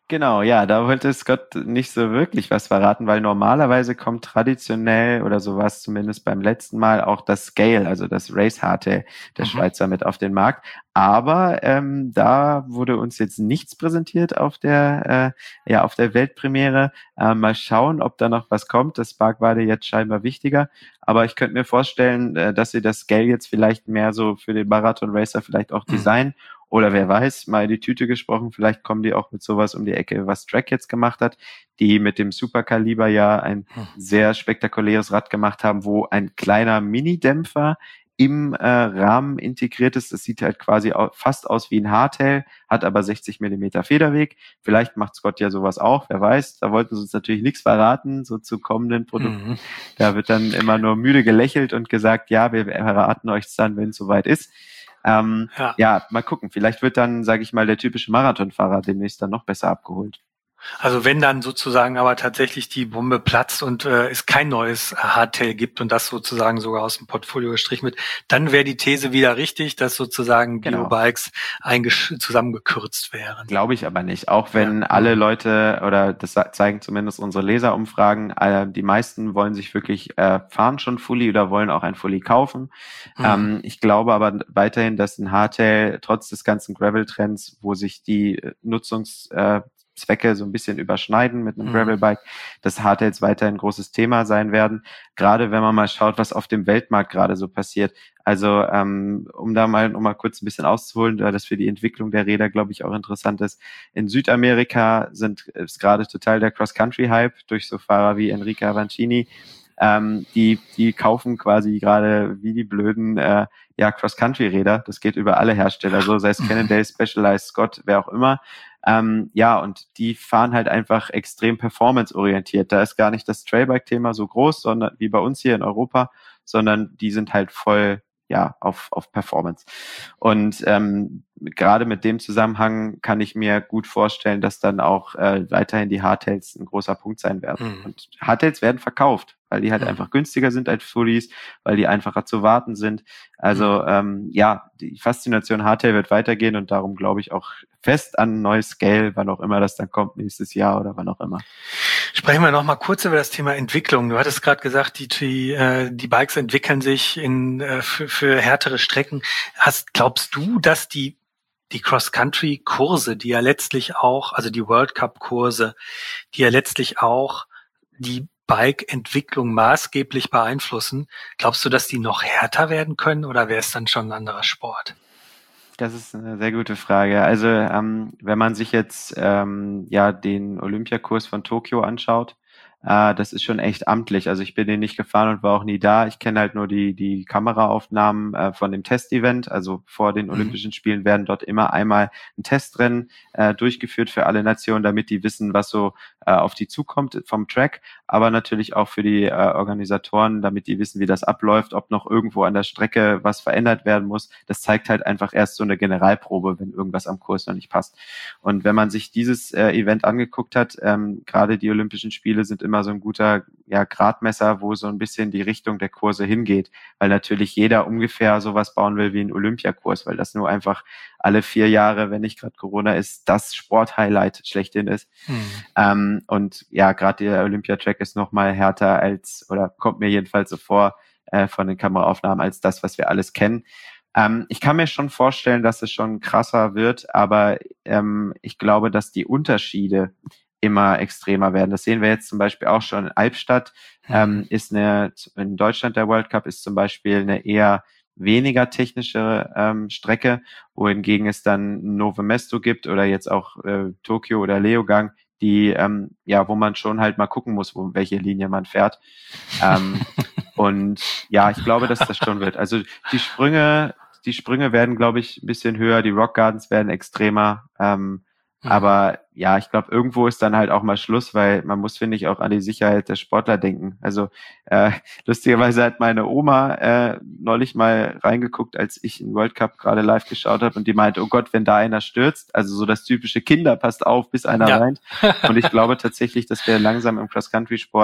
Genau, ja, da wollte Scott nicht so wirklich was verraten, weil normalerweise kommt traditionell, oder so war es zumindest beim letzten Mal, auch das Scale, also das Race Hardtail der Mhm. Schweizer mit auf den Markt. Aber ähm, da wurde uns jetzt nichts präsentiert auf der äh, ja auf der Weltpremiere. Äh, mal schauen, ob da noch was kommt. Das Spark war dir jetzt scheinbar wichtiger. Aber ich könnte mir vorstellen, äh, dass sie das Scale jetzt vielleicht mehr so für den Marathon Racer vielleicht auch designen. Mhm. Oder wer weiß, mal die Tüte gesprochen, vielleicht kommen die auch mit sowas um die Ecke, was Trek jetzt gemacht hat, die mit dem Superkaliber ja ein sehr spektakuläres Rad gemacht haben, wo ein kleiner Mini-Dämpfer im äh, Rahmen integriert ist. Das sieht halt quasi au- fast aus wie ein Hardtail, hat aber sechzig Millimeter Federweg. Vielleicht macht Scott ja sowas auch, wer weiß. Da wollten sie uns natürlich nichts verraten, so zu kommenden Produkten. Mhm. Da wird dann immer nur müde gelächelt und gesagt, ja, wir verraten euch dann, wenn es soweit ist. Ähm, ja. ja, mal gucken. Vielleicht wird dann, sage ich mal, der typische Marathonfahrer demnächst dann noch besser abgeholt. Also wenn dann sozusagen aber tatsächlich die Bombe platzt und äh, es kein neues Hardtail gibt und das sozusagen sogar aus dem Portfolio gestrichen wird, dann wäre die These wieder richtig, dass sozusagen genau. Biobikes eingesch- zusammengekürzt wären. Glaube ich aber nicht. Auch wenn ja. alle Leute, oder das zeigen zumindest unsere Leserumfragen, äh, die meisten wollen sich wirklich äh, fahren schon Fully oder wollen auch ein Fully kaufen. Mhm. Ähm, ich glaube aber weiterhin, dass ein Hardtail trotz des ganzen Gravel-Trends, wo sich die Nutzungs äh, Zwecke so ein bisschen überschneiden mit einem mhm. Gravelbike, das Hardtails weiterhin ein großes Thema sein werden, gerade wenn man mal schaut, was auf dem Weltmarkt gerade so passiert. Also ähm, um da mal um mal kurz ein bisschen auszuholen, da das für die Entwicklung der Räder, glaube ich, auch interessant ist. In Südamerika sind ist gerade total der Cross-Country-Hype durch so Fahrer wie Enrico Avancini. Ähm, die die kaufen quasi gerade wie die blöden äh, ja Cross-Country-Räder. Das geht über alle Hersteller, so sei es Cannondale, Specialized, Scott, wer auch immer. Ähm, ja, und die fahren halt einfach extrem performance-orientiert. Da ist gar nicht das Trailbike-Thema so groß, sondern wie bei uns hier in Europa, sondern die sind halt voll ja auf auf Performance. Und ähm, gerade mit dem Zusammenhang kann ich mir gut vorstellen, dass dann auch äh, weiterhin die Hardtails ein großer Punkt sein werden. Mhm. Und Hardtails werden verkauft, weil die halt mhm. einfach günstiger sind als Fullies, weil die einfacher zu warten sind. Also mhm. ähm, ja, die Faszination Hardtail wird weitergehen und darum glaube ich auch fest an ein neues Scale, wann auch immer das dann kommt, nächstes Jahr oder wann auch immer. Sprechen wir noch mal kurz über das Thema Entwicklung. Du hattest gerade gesagt, die die, äh, die Bikes entwickeln sich in äh, für, für härtere Strecken. Hast, glaubst du, dass die die Cross-Country-Kurse, die ja letztlich auch, also die World Cup-Kurse, die ja letztlich auch die Bike-Entwicklung maßgeblich beeinflussen, glaubst du, dass die noch härter werden können oder wäre es dann schon ein anderer Sport? Das ist eine sehr gute Frage. Also ähm, wenn man sich jetzt ähm, ja den Olympiakurs von Tokio anschaut, äh, das ist schon echt amtlich. Also ich bin den nicht gefahren und war auch nie da. Ich kenne halt nur die die Kameraaufnahmen äh, von dem Testevent. Also vor den Olympischen Spielen werden dort immer einmal ein Testrennen äh, durchgeführt für alle Nationen, damit die wissen, was so äh, auf die zukommt vom Track, aber natürlich auch für die äh, Organisatoren, damit die wissen, wie das abläuft, ob noch irgendwo an der Strecke was verändert werden muss. Das zeigt halt einfach erst so eine Generalprobe, wenn irgendwas am Kurs noch nicht passt. Und wenn man sich dieses äh, Event angeguckt hat, ähm, gerade die Olympischen Spiele sind immer so ein guter ja, Gradmesser, wo so ein bisschen die Richtung der Kurse hingeht, weil natürlich jeder ungefähr sowas bauen will wie ein Olympiakurs, weil das nur einfach alle vier Jahre, wenn nicht gerade Corona ist, das Sporthighlight schlechthin ist. Hm. Ähm, und ja, gerade der Olympiatrack ist noch mal härter als, oder kommt mir jedenfalls so vor, äh, von den Kameraaufnahmen als das, was wir alles kennen. Ähm, ich kann mir schon vorstellen, dass es schon krasser wird, aber ähm, ich glaube, dass die Unterschiede immer extremer werden. Das sehen wir jetzt zum Beispiel auch schon in Albstadt. Ähm, ist eine, in Deutschland der World Cup ist zum Beispiel eine eher weniger technische ähm, Strecke, wohingegen es dann Nove Mesto gibt oder jetzt auch äh, Tokio oder Leogang, die ähm, ja, wo man schon halt mal gucken muss, wo welche Linie man fährt. ähm, und ja, ich glaube, dass das schon wird. Also die Sprünge, die Sprünge werden, glaube ich, ein bisschen höher. Die Rock Gardens werden extremer. Ähm, Mhm. Aber ja, ich glaube, irgendwo ist dann halt auch mal Schluss, weil man muss, finde ich, auch an die Sicherheit der Sportler denken. Also äh, lustigerweise hat meine Oma äh, neulich mal reingeguckt, als ich einen World Cup gerade live geschaut habe und die meinte, oh Gott, wenn da einer stürzt, also so das typische Kinder, passt auf, bis einer ja. weint. Und ich glaube tatsächlich, dass wir langsam im Cross-Country-Sport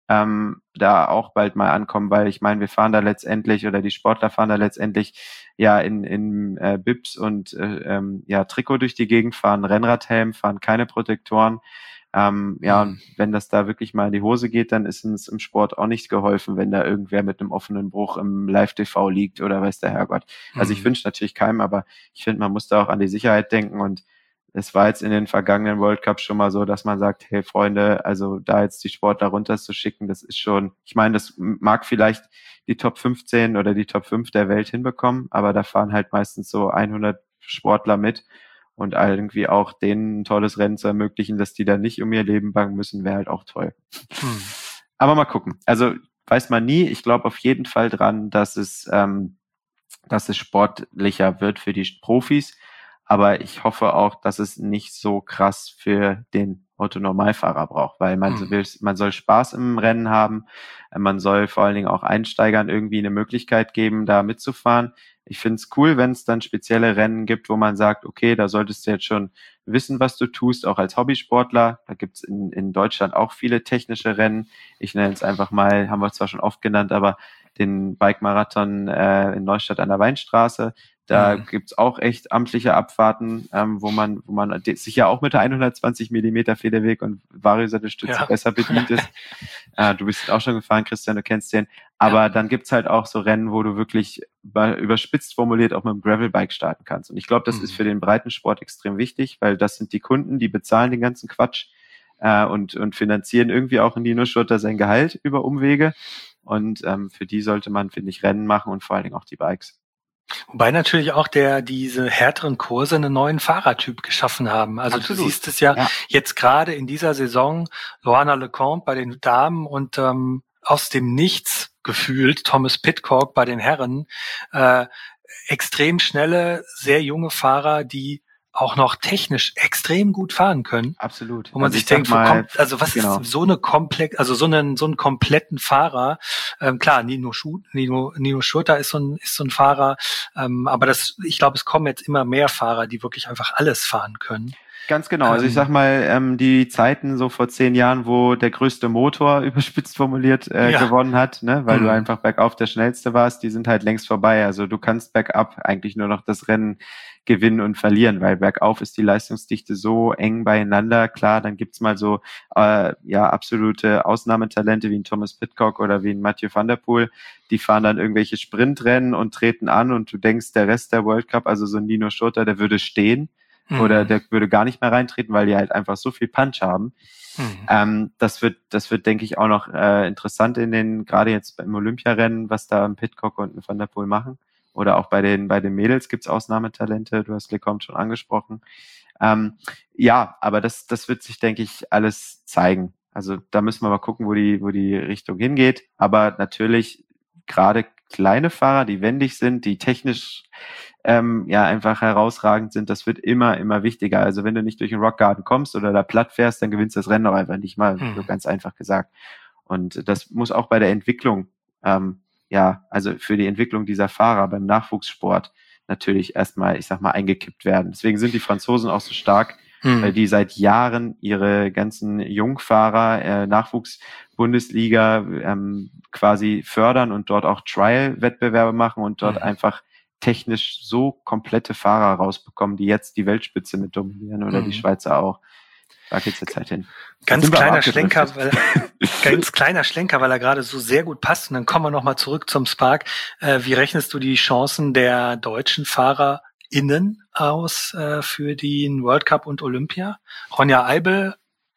ähm, da auch bald mal ankommen, weil ich meine, wir fahren da letztendlich oder die Sportler fahren da letztendlich ja in, in äh, Bibs und äh, ähm, ja Trikot durch die Gegend, fahren Rennradhelm, fahren keine Protektoren. Ähm, ja, und wenn das da wirklich mal in die Hose geht, dann ist uns im Sport auch nicht geholfen, wenn da irgendwer mit einem offenen Bruch im Live-T V liegt oder weiß der Herrgott. Also ich wünsche natürlich keinem, aber ich finde, man muss da auch an die Sicherheit denken und es war jetzt in den vergangenen World Cups schon mal so, dass man sagt, hey Freunde, also da jetzt die Sportler runterzuschicken, das ist schon, ich meine, das mag vielleicht die Top fünfzehn oder die Top fünf der Welt hinbekommen, aber da fahren halt meistens so hundert Sportler mit und irgendwie auch denen ein tolles Rennen zu ermöglichen, dass die da nicht um ihr Leben bangen müssen, wäre halt auch toll. Hm. Aber mal gucken. Also weiß man nie. Ich glaube auf jeden Fall dran, dass es, ähm, dass es sportlicher wird für die Profis. Aber ich hoffe auch, dass es nicht so krass für den Otto-Normalfahrer braucht, weil man, hm. will, man soll Spaß im Rennen haben. Man soll vor allen Dingen auch Einsteigern irgendwie eine Möglichkeit geben, da mitzufahren. Ich finde es cool, wenn es dann spezielle Rennen gibt, wo man sagt, okay, da solltest du jetzt schon wissen, was du tust, auch als Hobbysportler. Da gibt es in, in Deutschland auch viele technische Rennen. Ich nenne es einfach mal, haben wir zwar schon oft genannt, aber den Bike-Marathon äh, in Neustadt an der Weinstraße. Da mhm. gibt's auch echt amtliche Abfahrten, ähm, wo man, wo man sicher auch mit der hundertzwanzig Millimeter Federweg und Variosattelstütze ja. besser bedient ist. äh, du bist auch schon gefahren, Christian, du kennst den. Aber ja. dann gibt's halt auch so Rennen, wo du wirklich überspitzt formuliert auch mit dem Gravelbike starten kannst. Und ich glaube, das mhm. ist für den Breitensport extrem wichtig, weil das sind die Kunden, die bezahlen den ganzen Quatsch äh, und, und finanzieren irgendwie auch in Nino Schurter sein Gehalt über Umwege. Und ähm, für die sollte man, finde ich, Rennen machen und vor allen Dingen auch die Bikes. Wobei natürlich auch der diese härteren Kurse einen neuen Fahrertyp geschaffen haben. Also Absolut. Du siehst es ja, ja. jetzt gerade in dieser Saison, Loana Lecomte bei den Damen und ähm, aus dem Nichts gefühlt Thomas Pidcock bei den Herren. Äh, extrem schnelle, sehr junge Fahrer, die auch noch technisch extrem gut fahren können. Absolut. Wo man also sich denkt, mal, wo kommt, also was genau. ist so eine komplex, also so einen so einen kompletten Fahrer? Ähm, klar, Nino Schurter, Nino, Nino Schurter ist so ein ist so ein Fahrer, ähm, aber das, ich glaube, es kommen jetzt immer mehr Fahrer, die wirklich einfach alles fahren können. Ganz genau. Also ich sag mal, ähm, die Zeiten so vor zehn Jahren, wo der größte Motor überspitzt formuliert äh, ja. gewonnen hat, ne, weil mhm. du einfach bergauf der schnellste warst, die sind halt längst vorbei. Also du kannst bergab eigentlich nur noch das Rennen gewinnen und verlieren, weil bergauf ist die Leistungsdichte so eng beieinander. Klar, dann gibt's mal so äh, ja absolute Ausnahmetalente wie ein Thomas Pidcock oder wie ein Mathieu van der Poel. Die fahren dann irgendwelche Sprintrennen und treten an und du denkst, der Rest der World Cup, also so ein Nino Schurter, der würde stehen. Oder der würde gar nicht mehr reintreten, weil die halt einfach so viel Punch haben. Mhm. Ähm, das wird, das wird, denke ich, auch noch äh, interessant in den, gerade jetzt beim Olympiarennen, was da ein Pidcock und ein Van der Poel machen. Oder auch bei den, bei den Mädels gibt's Ausnahmetalente. Du hast Lecomte schon angesprochen. Ähm, ja, aber das, das wird sich, denke ich, alles zeigen. Also da müssen wir mal gucken, wo die, wo die Richtung hingeht. Aber natürlich gerade kleine Fahrer, die wendig sind, die technisch ähm, ja einfach herausragend sind, das wird immer, immer wichtiger. Also wenn du nicht durch den Rockgarden kommst oder da platt fährst, dann gewinnst du das Rennen auch einfach nicht mal, hm. so ganz einfach gesagt. Und das muss auch bei der Entwicklung, ähm, ja, also für die Entwicklung dieser Fahrer beim Nachwuchssport natürlich erstmal, ich sag mal, eingekippt werden. Deswegen sind die Franzosen auch so stark, hm. weil die seit Jahren ihre ganzen Jungfahrer, äh, Nachwuchs-Bundesliga ähm, quasi fördern und dort auch Trial-Wettbewerbe machen und dort hm. einfach technisch so komplette Fahrer rausbekommen, die jetzt die Weltspitze mit dominieren oder mhm. die Schweizer auch. Da geht's jetzt halt hin. Ganz kleiner Schlenker, weil, ganz kleiner Schlenker, weil er gerade so sehr gut passt. Und dann kommen wir nochmal zurück zum Spark. Äh, wie rechnest du die Chancen der deutschen FahrerInnen aus äh, für den World Cup und Olympia? Ronja Eibel.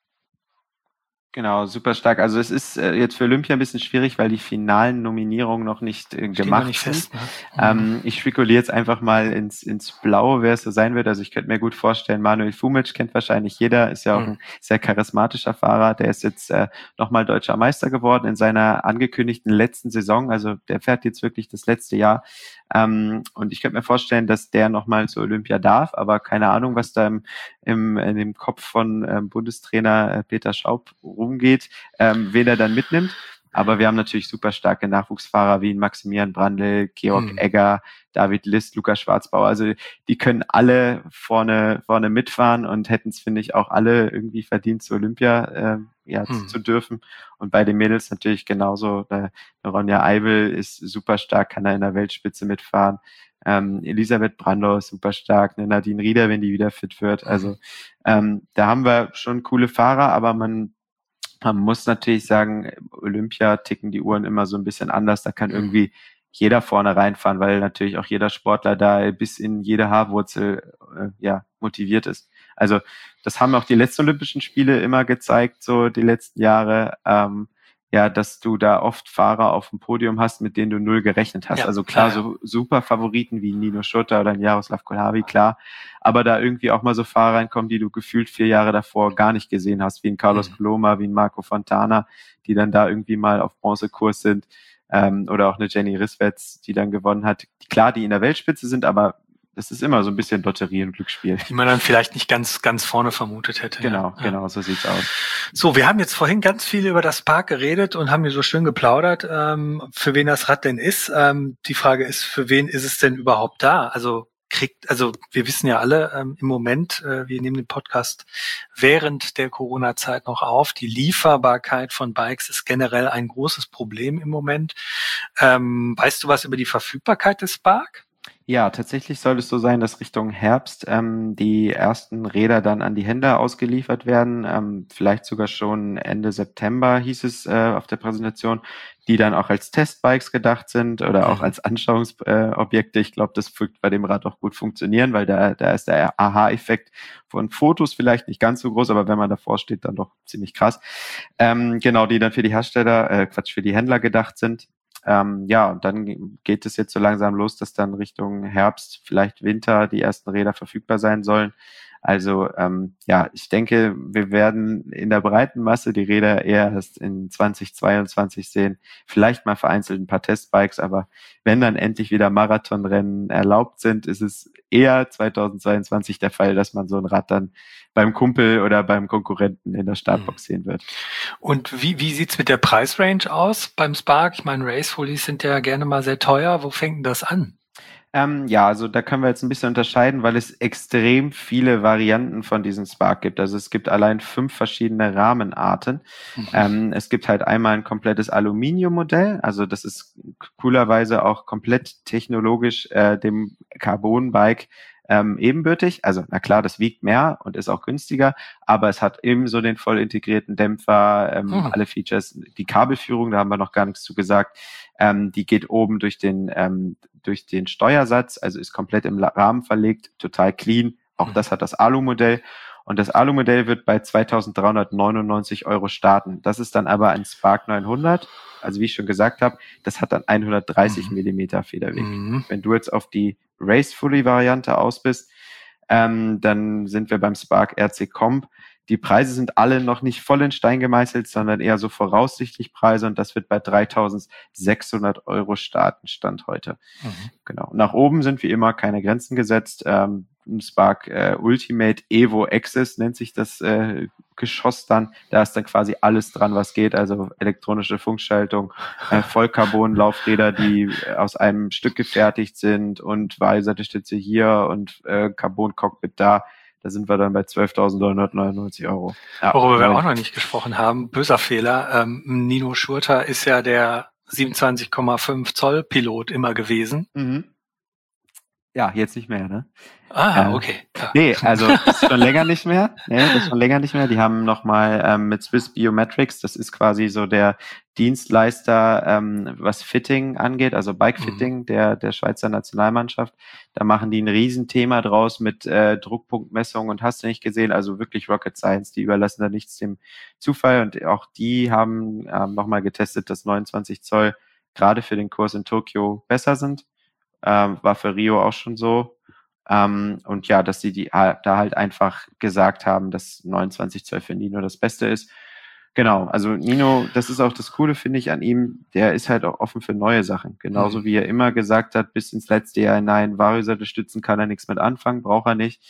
Genau, super stark. Also es ist äh, jetzt für Olympia ein bisschen schwierig, weil die finalen Nominierungen noch nicht äh, gemacht nicht sind. Fest, ne? ähm, ich spekuliere jetzt einfach mal ins ins Blaue, wer es so sein wird. Also ich könnte mir gut vorstellen, Manuel Fumic kennt wahrscheinlich jeder, ist ja auch mhm. ein sehr charismatischer Fahrer. Der ist jetzt äh, nochmal deutscher Meister geworden in seiner angekündigten letzten Saison. Also der fährt jetzt wirklich das letzte Jahr. Ähm, und ich könnte mir vorstellen, dass der nochmal zur Olympia darf, aber keine Ahnung, was da im, im in dem Kopf von ähm, Bundestrainer äh, Peter Schaub rumgeht, ähm, wen er dann mitnimmt. Aber wir haben natürlich super starke Nachwuchsfahrer wie Maximilian Brandl, Georg mhm. Egger, David List, Lukas Schwarzbauer. Also die können alle vorne vorne mitfahren und hätten es, finde ich, auch alle irgendwie verdient, zur Olympia äh, ja, mhm. zu dürfen. Und bei den Mädels natürlich genauso. Äh, Ronja Eibel ist super stark, kann da in der Weltspitze mitfahren. Ähm, Elisabeth Brandau ist super stark, ne? Nadine Rieder, wenn die wieder fit wird. Also ähm, da haben wir schon coole Fahrer, aber man man muss natürlich sagen, Olympia ticken die Uhren immer so ein bisschen anders. Da kann irgendwie jeder vorne reinfahren, weil natürlich auch jeder Sportler da bis in jede Haarwurzel äh, ja motiviert ist. Also das haben auch die letzten Olympischen Spiele immer gezeigt, so die letzten Jahre. Ähm, ja, dass du da oft Fahrer auf dem Podium hast, mit denen du null gerechnet hast. Ja, also klar, ja, ja. so super Favoriten wie Nino Schurter oder ein Jaroslav Kohlhavi, klar. Aber da irgendwie auch mal so Fahrer reinkommen, die du gefühlt vier Jahre davor gar nicht gesehen hast, wie ein Carlos mhm. Coloma, wie ein Marco Fontana, die dann da irgendwie mal auf Bronzekurs sind. Ähm, oder auch eine Jenny Risswetz, die dann gewonnen hat. Klar, die in der Weltspitze sind, aber das ist immer so ein bisschen Lotterie und Glücksspiel. Die man dann vielleicht nicht ganz ganz vorne vermutet hätte. Genau, ja. genau, so sieht's aus. So, wir haben jetzt vorhin ganz viel über das Spark geredet und haben hier so schön geplaudert, ähm, für wen das Rad denn ist. Ähm, die Frage ist, für wen ist es denn überhaupt da? Also kriegt, also wir wissen ja alle ähm, im Moment, äh, wir nehmen den Podcast während der Corona-Zeit noch auf. Die Lieferbarkeit von Bikes ist generell ein großes Problem im Moment. Ähm, weißt du was über die Verfügbarkeit des Spark? Ja, tatsächlich soll es so sein, dass Richtung Herbst ähm, die ersten Räder dann an die Händler ausgeliefert werden. Ähm, vielleicht sogar schon Ende September hieß es äh, auf der Präsentation, die dann auch als Testbikes gedacht sind oder auch als Anschauungsobjekte. Äh, ich glaube, das wird bei dem Rad auch gut funktionieren, weil da, da ist der Aha-Effekt von Fotos vielleicht nicht ganz so groß, aber wenn man davor steht, dann doch ziemlich krass. Ähm, genau, die dann für die Hersteller, äh, Quatsch, für die Händler gedacht sind. Ähm, ja, und dann geht es jetzt so langsam los, dass dann Richtung Herbst, vielleicht Winter die ersten Räder verfügbar sein sollen. Also ähm, ja, ich denke, wir werden in der breiten Masse die Räder eher erst in zwanzig zweiundzwanzig sehen. Vielleicht mal vereinzelt ein paar Testbikes, aber wenn dann endlich wieder Marathonrennen erlaubt sind, ist es eher zweitausendzweiundzwanzig der Fall, dass man so ein Rad dann beim Kumpel oder beim Konkurrenten in der Startbox sehen wird. Und wie wie sieht's mit der Preisrange aus beim Spark? Ich meine, Race-Fullies sind ja gerne mal sehr teuer. Wo fängt denn das an? Ähm, ja, also da können wir jetzt ein bisschen unterscheiden, weil es extrem viele Varianten von diesem Spark gibt. Also es gibt allein fünf verschiedene Rahmenarten. Mhm. Ähm, es gibt halt einmal ein komplettes Aluminiummodell, also das ist coolerweise auch komplett technologisch äh, dem Carbon-Bike ähm, ebenbürtig. Also na klar, das wiegt mehr und ist auch günstiger, aber es hat ebenso den voll integrierten Dämpfer, ähm, mhm. alle Features, die Kabelführung, da haben wir noch gar nichts zu gesagt. Ähm, die geht oben durch den ähm, durch den Steuersatz, also ist komplett im Rahmen verlegt, total clean. Auch das hat das Alu-Modell. Und das Alu-Modell wird bei zweitausenddreihundertneunundneunzig Euro starten. Das ist dann aber ein Spark neunhundert. Also wie ich schon gesagt habe, das hat dann hundertdreißig mhm. Millimeter Federweg. Mhm. Wenn du jetzt auf die Race-Fully-Variante aus bist, ähm, dann sind wir beim Spark R C Comp. Die Preise sind alle noch nicht voll in Stein gemeißelt, sondern eher so voraussichtlich Preise und das wird bei dreitausendsechshundert Euro starten, Stand heute. Mhm. Genau. Nach oben sind wie immer keine Grenzen gesetzt. Ähm, Spark äh, Ultimate Evo Access nennt sich das äh, Geschoss dann. Da ist dann quasi alles dran, was geht. Also elektronische Funkschaltung, äh, Vollcarbon-Laufräder, die aus einem Stück gefertigt sind und Wahlseitestütze hier und äh, Carbon-Cockpit da. Da sind wir dann bei zwölftausendneunhundertneunundneunzig Euro. Ja, worüber wir auch noch nicht gesprochen haben, böser Fehler. Ähm, Nino Schurter ist ja der siebenundzwanzig Komma fünf Zoll Pilot immer gewesen. Mhm. Ja, jetzt nicht mehr, ne? Ah, okay. Ja. Nee, also ist schon länger nicht mehr. Nee, das ist schon länger nicht mehr. Die haben nochmal ähm, mit Swiss Biometrics, das ist quasi so der Dienstleister, ähm, was Fitting angeht, also Bike-Fitting mhm. der der Schweizer Nationalmannschaft. Da machen die ein Riesenthema draus mit äh, Druckpunktmessung und hast du nicht gesehen, also wirklich Rocket Science. Die überlassen da nichts dem Zufall und auch die haben ähm, nochmal getestet, dass neunundzwanzig Zoll gerade für den Kurs in Tokio besser sind. Ähm, war für Rio auch schon so. Ähm, und ja, dass sie die da halt einfach gesagt haben, dass neunundzwanzig Zoll für Nino das Beste ist. Genau, also Nino, das ist auch das Coole, finde ich, an ihm, der ist halt auch offen für neue Sachen. Genauso mhm. wie er immer gesagt hat, bis ins letzte Jahr hinein, Varioseitel stützen kann er nichts mit anfangen, braucht er nicht.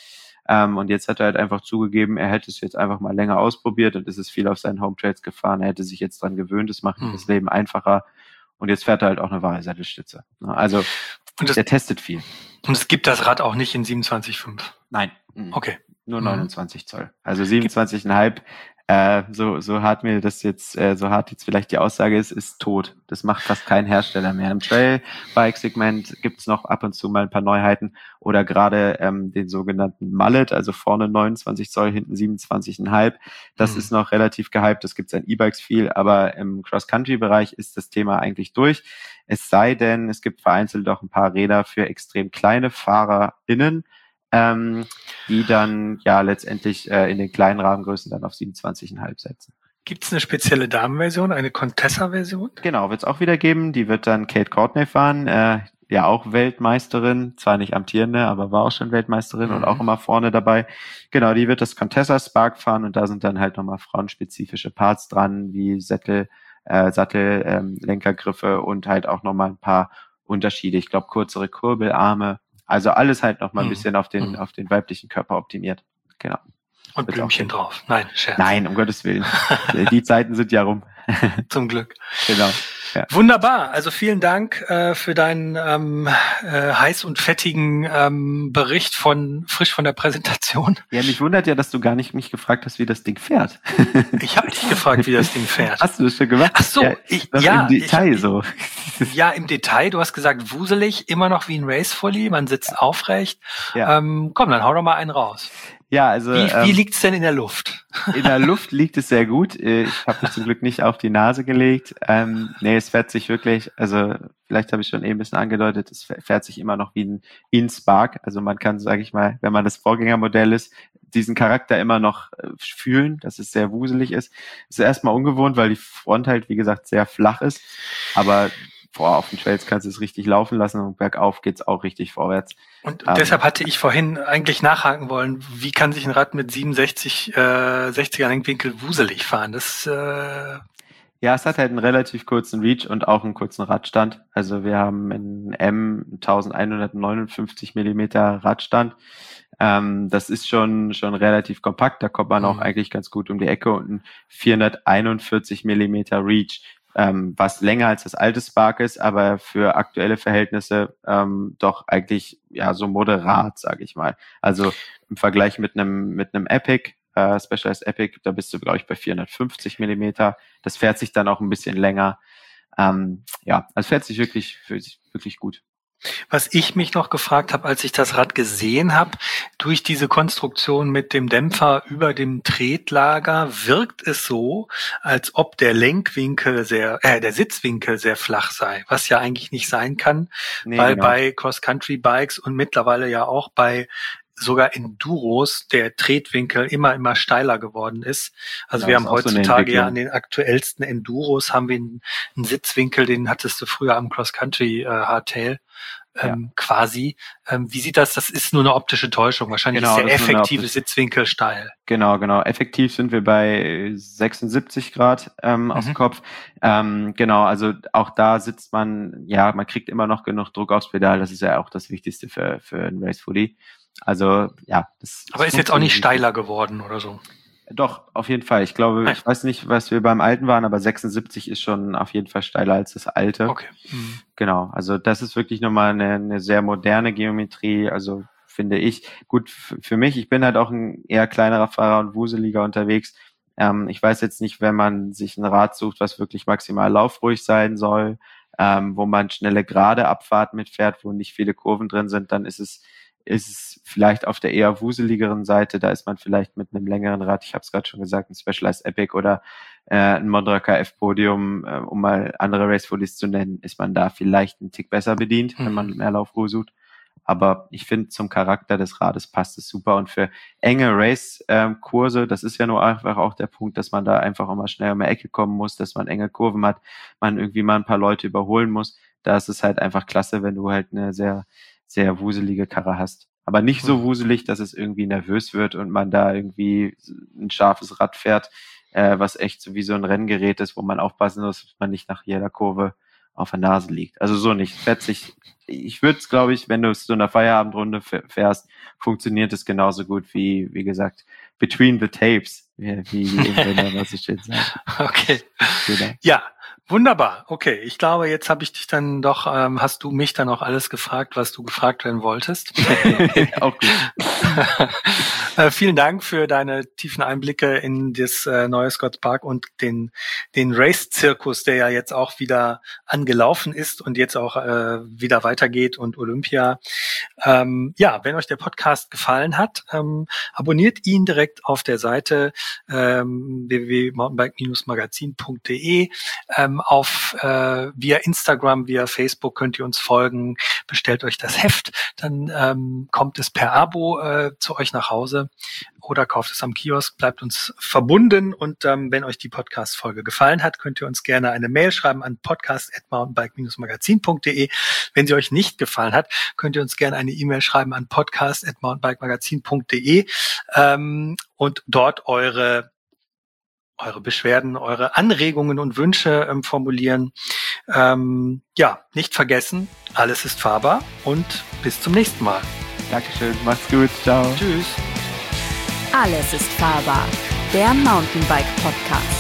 Ähm, und jetzt hat er halt einfach zugegeben, er hätte es jetzt einfach mal länger ausprobiert und ist es viel auf seinen Home Trails gefahren. Er hätte sich jetzt dran gewöhnt, es macht ihm das Leben einfacher. Und jetzt fährt er halt auch eine Variosattelstütze. Also und das, der testet viel. Und es gibt das Rad auch nicht in siebenundzwanzig Komma fünf? Nein. Okay. Nur neunundzwanzig Zoll. Also siebenundzwanzig Komma fünf. Äh, so, so hart mir das jetzt, äh, so hart jetzt vielleicht die Aussage ist, ist tot. Das macht fast kein Hersteller mehr. Im Trail-Bike-Segment gibt's noch ab und zu mal ein paar Neuheiten oder gerade ähm, den sogenannten Mallet, also vorne neunundzwanzig Zoll, hinten siebenundzwanzig Komma fünf. Das mhm. ist noch relativ gehypt. Das gibt's an E-Bikes viel, aber im Cross-Country-Bereich ist das Thema eigentlich durch. Es sei denn, es gibt vereinzelt auch ein paar Räder für extrem kleine FahrerInnen, Ähm, die dann ja letztendlich äh, in den kleinen Rahmengrößen dann auf siebenundzwanzig Komma fünf setzen. Gibt es eine spezielle Damenversion, eine Contessa-Version? Genau, wird es auch wieder geben. Die wird dann Kate Courtney fahren, äh, ja auch Weltmeisterin, zwar nicht amtierende, aber war auch schon Weltmeisterin mhm. und auch immer vorne dabei. Genau, die wird das Contessa Spark fahren und da sind dann halt nochmal frauenspezifische Parts dran, wie Sättel, äh, Sattel, ähm, Lenkergriffe und halt auch nochmal ein paar Unterschiede. Ich glaube, kürzere Kurbelarme. Also alles halt noch mal ein bisschen auf den, auf den weiblichen Körper optimiert. Genau. Und Blümchen drauf. Nein, Scherz. Nein, um Gottes Willen. Die Zeiten sind ja rum. Zum Glück. Genau. Ja. Wunderbar. Also vielen Dank äh, für deinen ähm, äh, heiß und fettigen ähm, Bericht von frisch von der Präsentation. Ja, mich wundert ja, dass du gar nicht mich gefragt hast, wie das Ding fährt. Ich habe dich gefragt, wie das Ding fährt. Hast du das schon gemacht? Ach so, ja, ich, das ja im Detail ich, so. Ja, im Detail. Du hast gesagt, wuselig, immer noch wie ein Race-Fully, man sitzt ja. aufrecht. Ja. Ähm, komm, dann hau doch mal einen raus. Ja, also wie, ähm, wie liegt's denn in der Luft? In der Luft liegt es sehr gut. Ich habe mich zum Glück nicht auf die Nase gelegt. Ähm, nee, es fährt sich wirklich, also vielleicht habe ich schon eben ein bisschen angedeutet, es fährt sich immer noch wie ein, wie ein Spark. Also man kann, sage ich mal, wenn man das Vorgängermodell ist, diesen Charakter immer noch äh, fühlen, dass es sehr wuselig ist. Es ist erstmal ungewohnt, weil die Front halt, wie gesagt, sehr flach ist. Aber boah, auf den Trails kannst du es richtig laufen lassen und bergauf geht's auch richtig vorwärts. Und ähm, deshalb hatte ich vorhin eigentlich nachhaken wollen, wie kann sich ein Rad mit siebenundsechzig, äh, sechziger Lenkwinkel wuselig fahren? Das äh Ja, es hat halt einen relativ kurzen Reach und auch einen kurzen Radstand. Also wir haben in M elfhundertneunundfünfzig Millimeter Radstand. Ähm, das ist schon schon relativ kompakt. Da kommt man mhm. auch eigentlich ganz gut um die Ecke und ein vierhunderteinundvierzig Millimeter Reach. Ähm, was länger als das alte Spark ist, aber für aktuelle Verhältnisse ähm, doch eigentlich ja so moderat, sage ich mal. Also im Vergleich mit einem mit einem Epic, äh, Specialized Epic, da bist du, glaube ich, bei vierhundertfünfzig Millimeter. Das fährt sich dann auch ein bisschen länger. Ähm, ja, also fährt sich wirklich, wirklich gut. Was ich mich noch gefragt habe, als ich das Rad gesehen habe, durch diese Konstruktion mit dem Dämpfer über dem Tretlager wirkt es so, als ob der Lenkwinkel sehr, äh, der Sitzwinkel sehr flach sei, was ja eigentlich nicht sein kann, nee, weil genau. bei Cross-Country-Bikes und mittlerweile ja auch bei sogar Enduros der Tretwinkel immer, immer steiler geworden ist. Also ja, wir haben heutzutage so ja an den aktuellsten Enduros haben wir einen, einen Sitzwinkel, den hattest du früher am Cross-Country äh, Hardtail ähm, ja. quasi. Ähm, wie sieht das? Das ist nur eine optische Täuschung. Wahrscheinlich genau, ist der effektive Sitzwinkel steil. Genau, genau. Effektiv sind wir bei sechsundsiebzig Grad ähm, mhm. aus dem Kopf. Ähm, genau, also auch da sitzt man, ja, man kriegt immer noch genug Druck aufs Pedal. Das ist ja auch das Wichtigste für, für ein Race-Fully. Also, ja. Das, Aber das ist jetzt auch nicht steiler geworden oder so? Doch, auf jeden Fall. Ich glaube, ich weiß nicht, was wir beim alten waren, aber sechsundsiebzig ist schon auf jeden Fall steiler als das alte. Okay. Mhm. Genau. Also, das ist wirklich nochmal eine, eine sehr moderne Geometrie. Also, finde ich. Gut, f- für mich, ich bin halt auch ein eher kleinerer Fahrer und wuseliger unterwegs. Ähm, ich weiß jetzt nicht, wenn man sich ein Rad sucht, was wirklich maximal laufruhig sein soll, ähm, wo man schnelle gerade Abfahrten mitfährt, wo nicht viele Kurven drin sind, dann ist es ist es vielleicht auf der eher wuseligeren Seite, da ist man vielleicht mit einem längeren Rad, ich habe es gerade schon gesagt, ein Specialized Epic oder äh, ein Mondra K F Podium, äh, um mal andere Race-Fullies zu nennen, ist man da vielleicht einen Tick besser bedient, mhm. wenn man mehr Laufruhe sucht. Aber ich finde, zum Charakter des Rades passt es super. Und für enge Race-Kurse, ähm, das ist ja nur einfach auch der Punkt, dass man da einfach immer schnell um die Ecke kommen muss, dass man enge Kurven hat, man irgendwie mal ein paar Leute überholen muss. Da ist es halt einfach klasse, wenn du halt eine sehr sehr wuselige Karre hast. Aber nicht so wuselig, dass es irgendwie nervös wird und man da irgendwie ein scharfes Rad fährt, äh, was echt so wie so ein Renngerät ist, wo man aufpassen muss, dass man nicht nach jeder Kurve auf der Nase liegt. Also so nicht. Fährt sich, ich würde es, glaube ich, wenn du es so in einer Feierabendrunde fährst, funktioniert es genauso gut wie, wie gesagt, between the tapes, wie, wie die Engländer was so schön sagen. Okay. Genau. Ja, wunderbar. Okay, ich glaube, jetzt habe ich dich dann doch, ähm, hast du mich dann auch alles gefragt, was du gefragt werden wolltest. Auch gut. äh, vielen Dank für deine tiefen Einblicke in das äh, neue Scotts Park und den den Race-Zirkus, der ja jetzt auch wieder angelaufen ist und jetzt auch äh, wieder weitergeht und Olympia. Ähm, ja, wenn euch der Podcast gefallen hat, ähm, abonniert ihn direkt auf der Seite ähm, w w w punkt mountainbike Bindestrich magazin punkt d e. Ähm, auf äh, via Instagram, via Facebook könnt ihr uns folgen. Bestellt euch das Heft, dann ähm, kommt es per Abo äh, zu euch nach Hause oder kauft es am Kiosk, bleibt uns verbunden und ähm, wenn euch die Podcast-Folge gefallen hat, könnt ihr uns gerne eine Mail schreiben an podcast at mountainbike Bindestrich magazin punkt d e. Wenn sie euch nicht gefallen hat, könnt ihr uns gerne eine E-Mail schreiben an podcast at mountainbike magazin punkt d e ähm, und dort eure eure Beschwerden, eure Anregungen und Wünsche ähm, formulieren. Ähm, ja, nicht vergessen, alles ist fahrbar und bis zum nächsten Mal. Dankeschön, macht's gut, ciao. Tschüss. Alles ist fahrbar, der Mountainbike Podcast.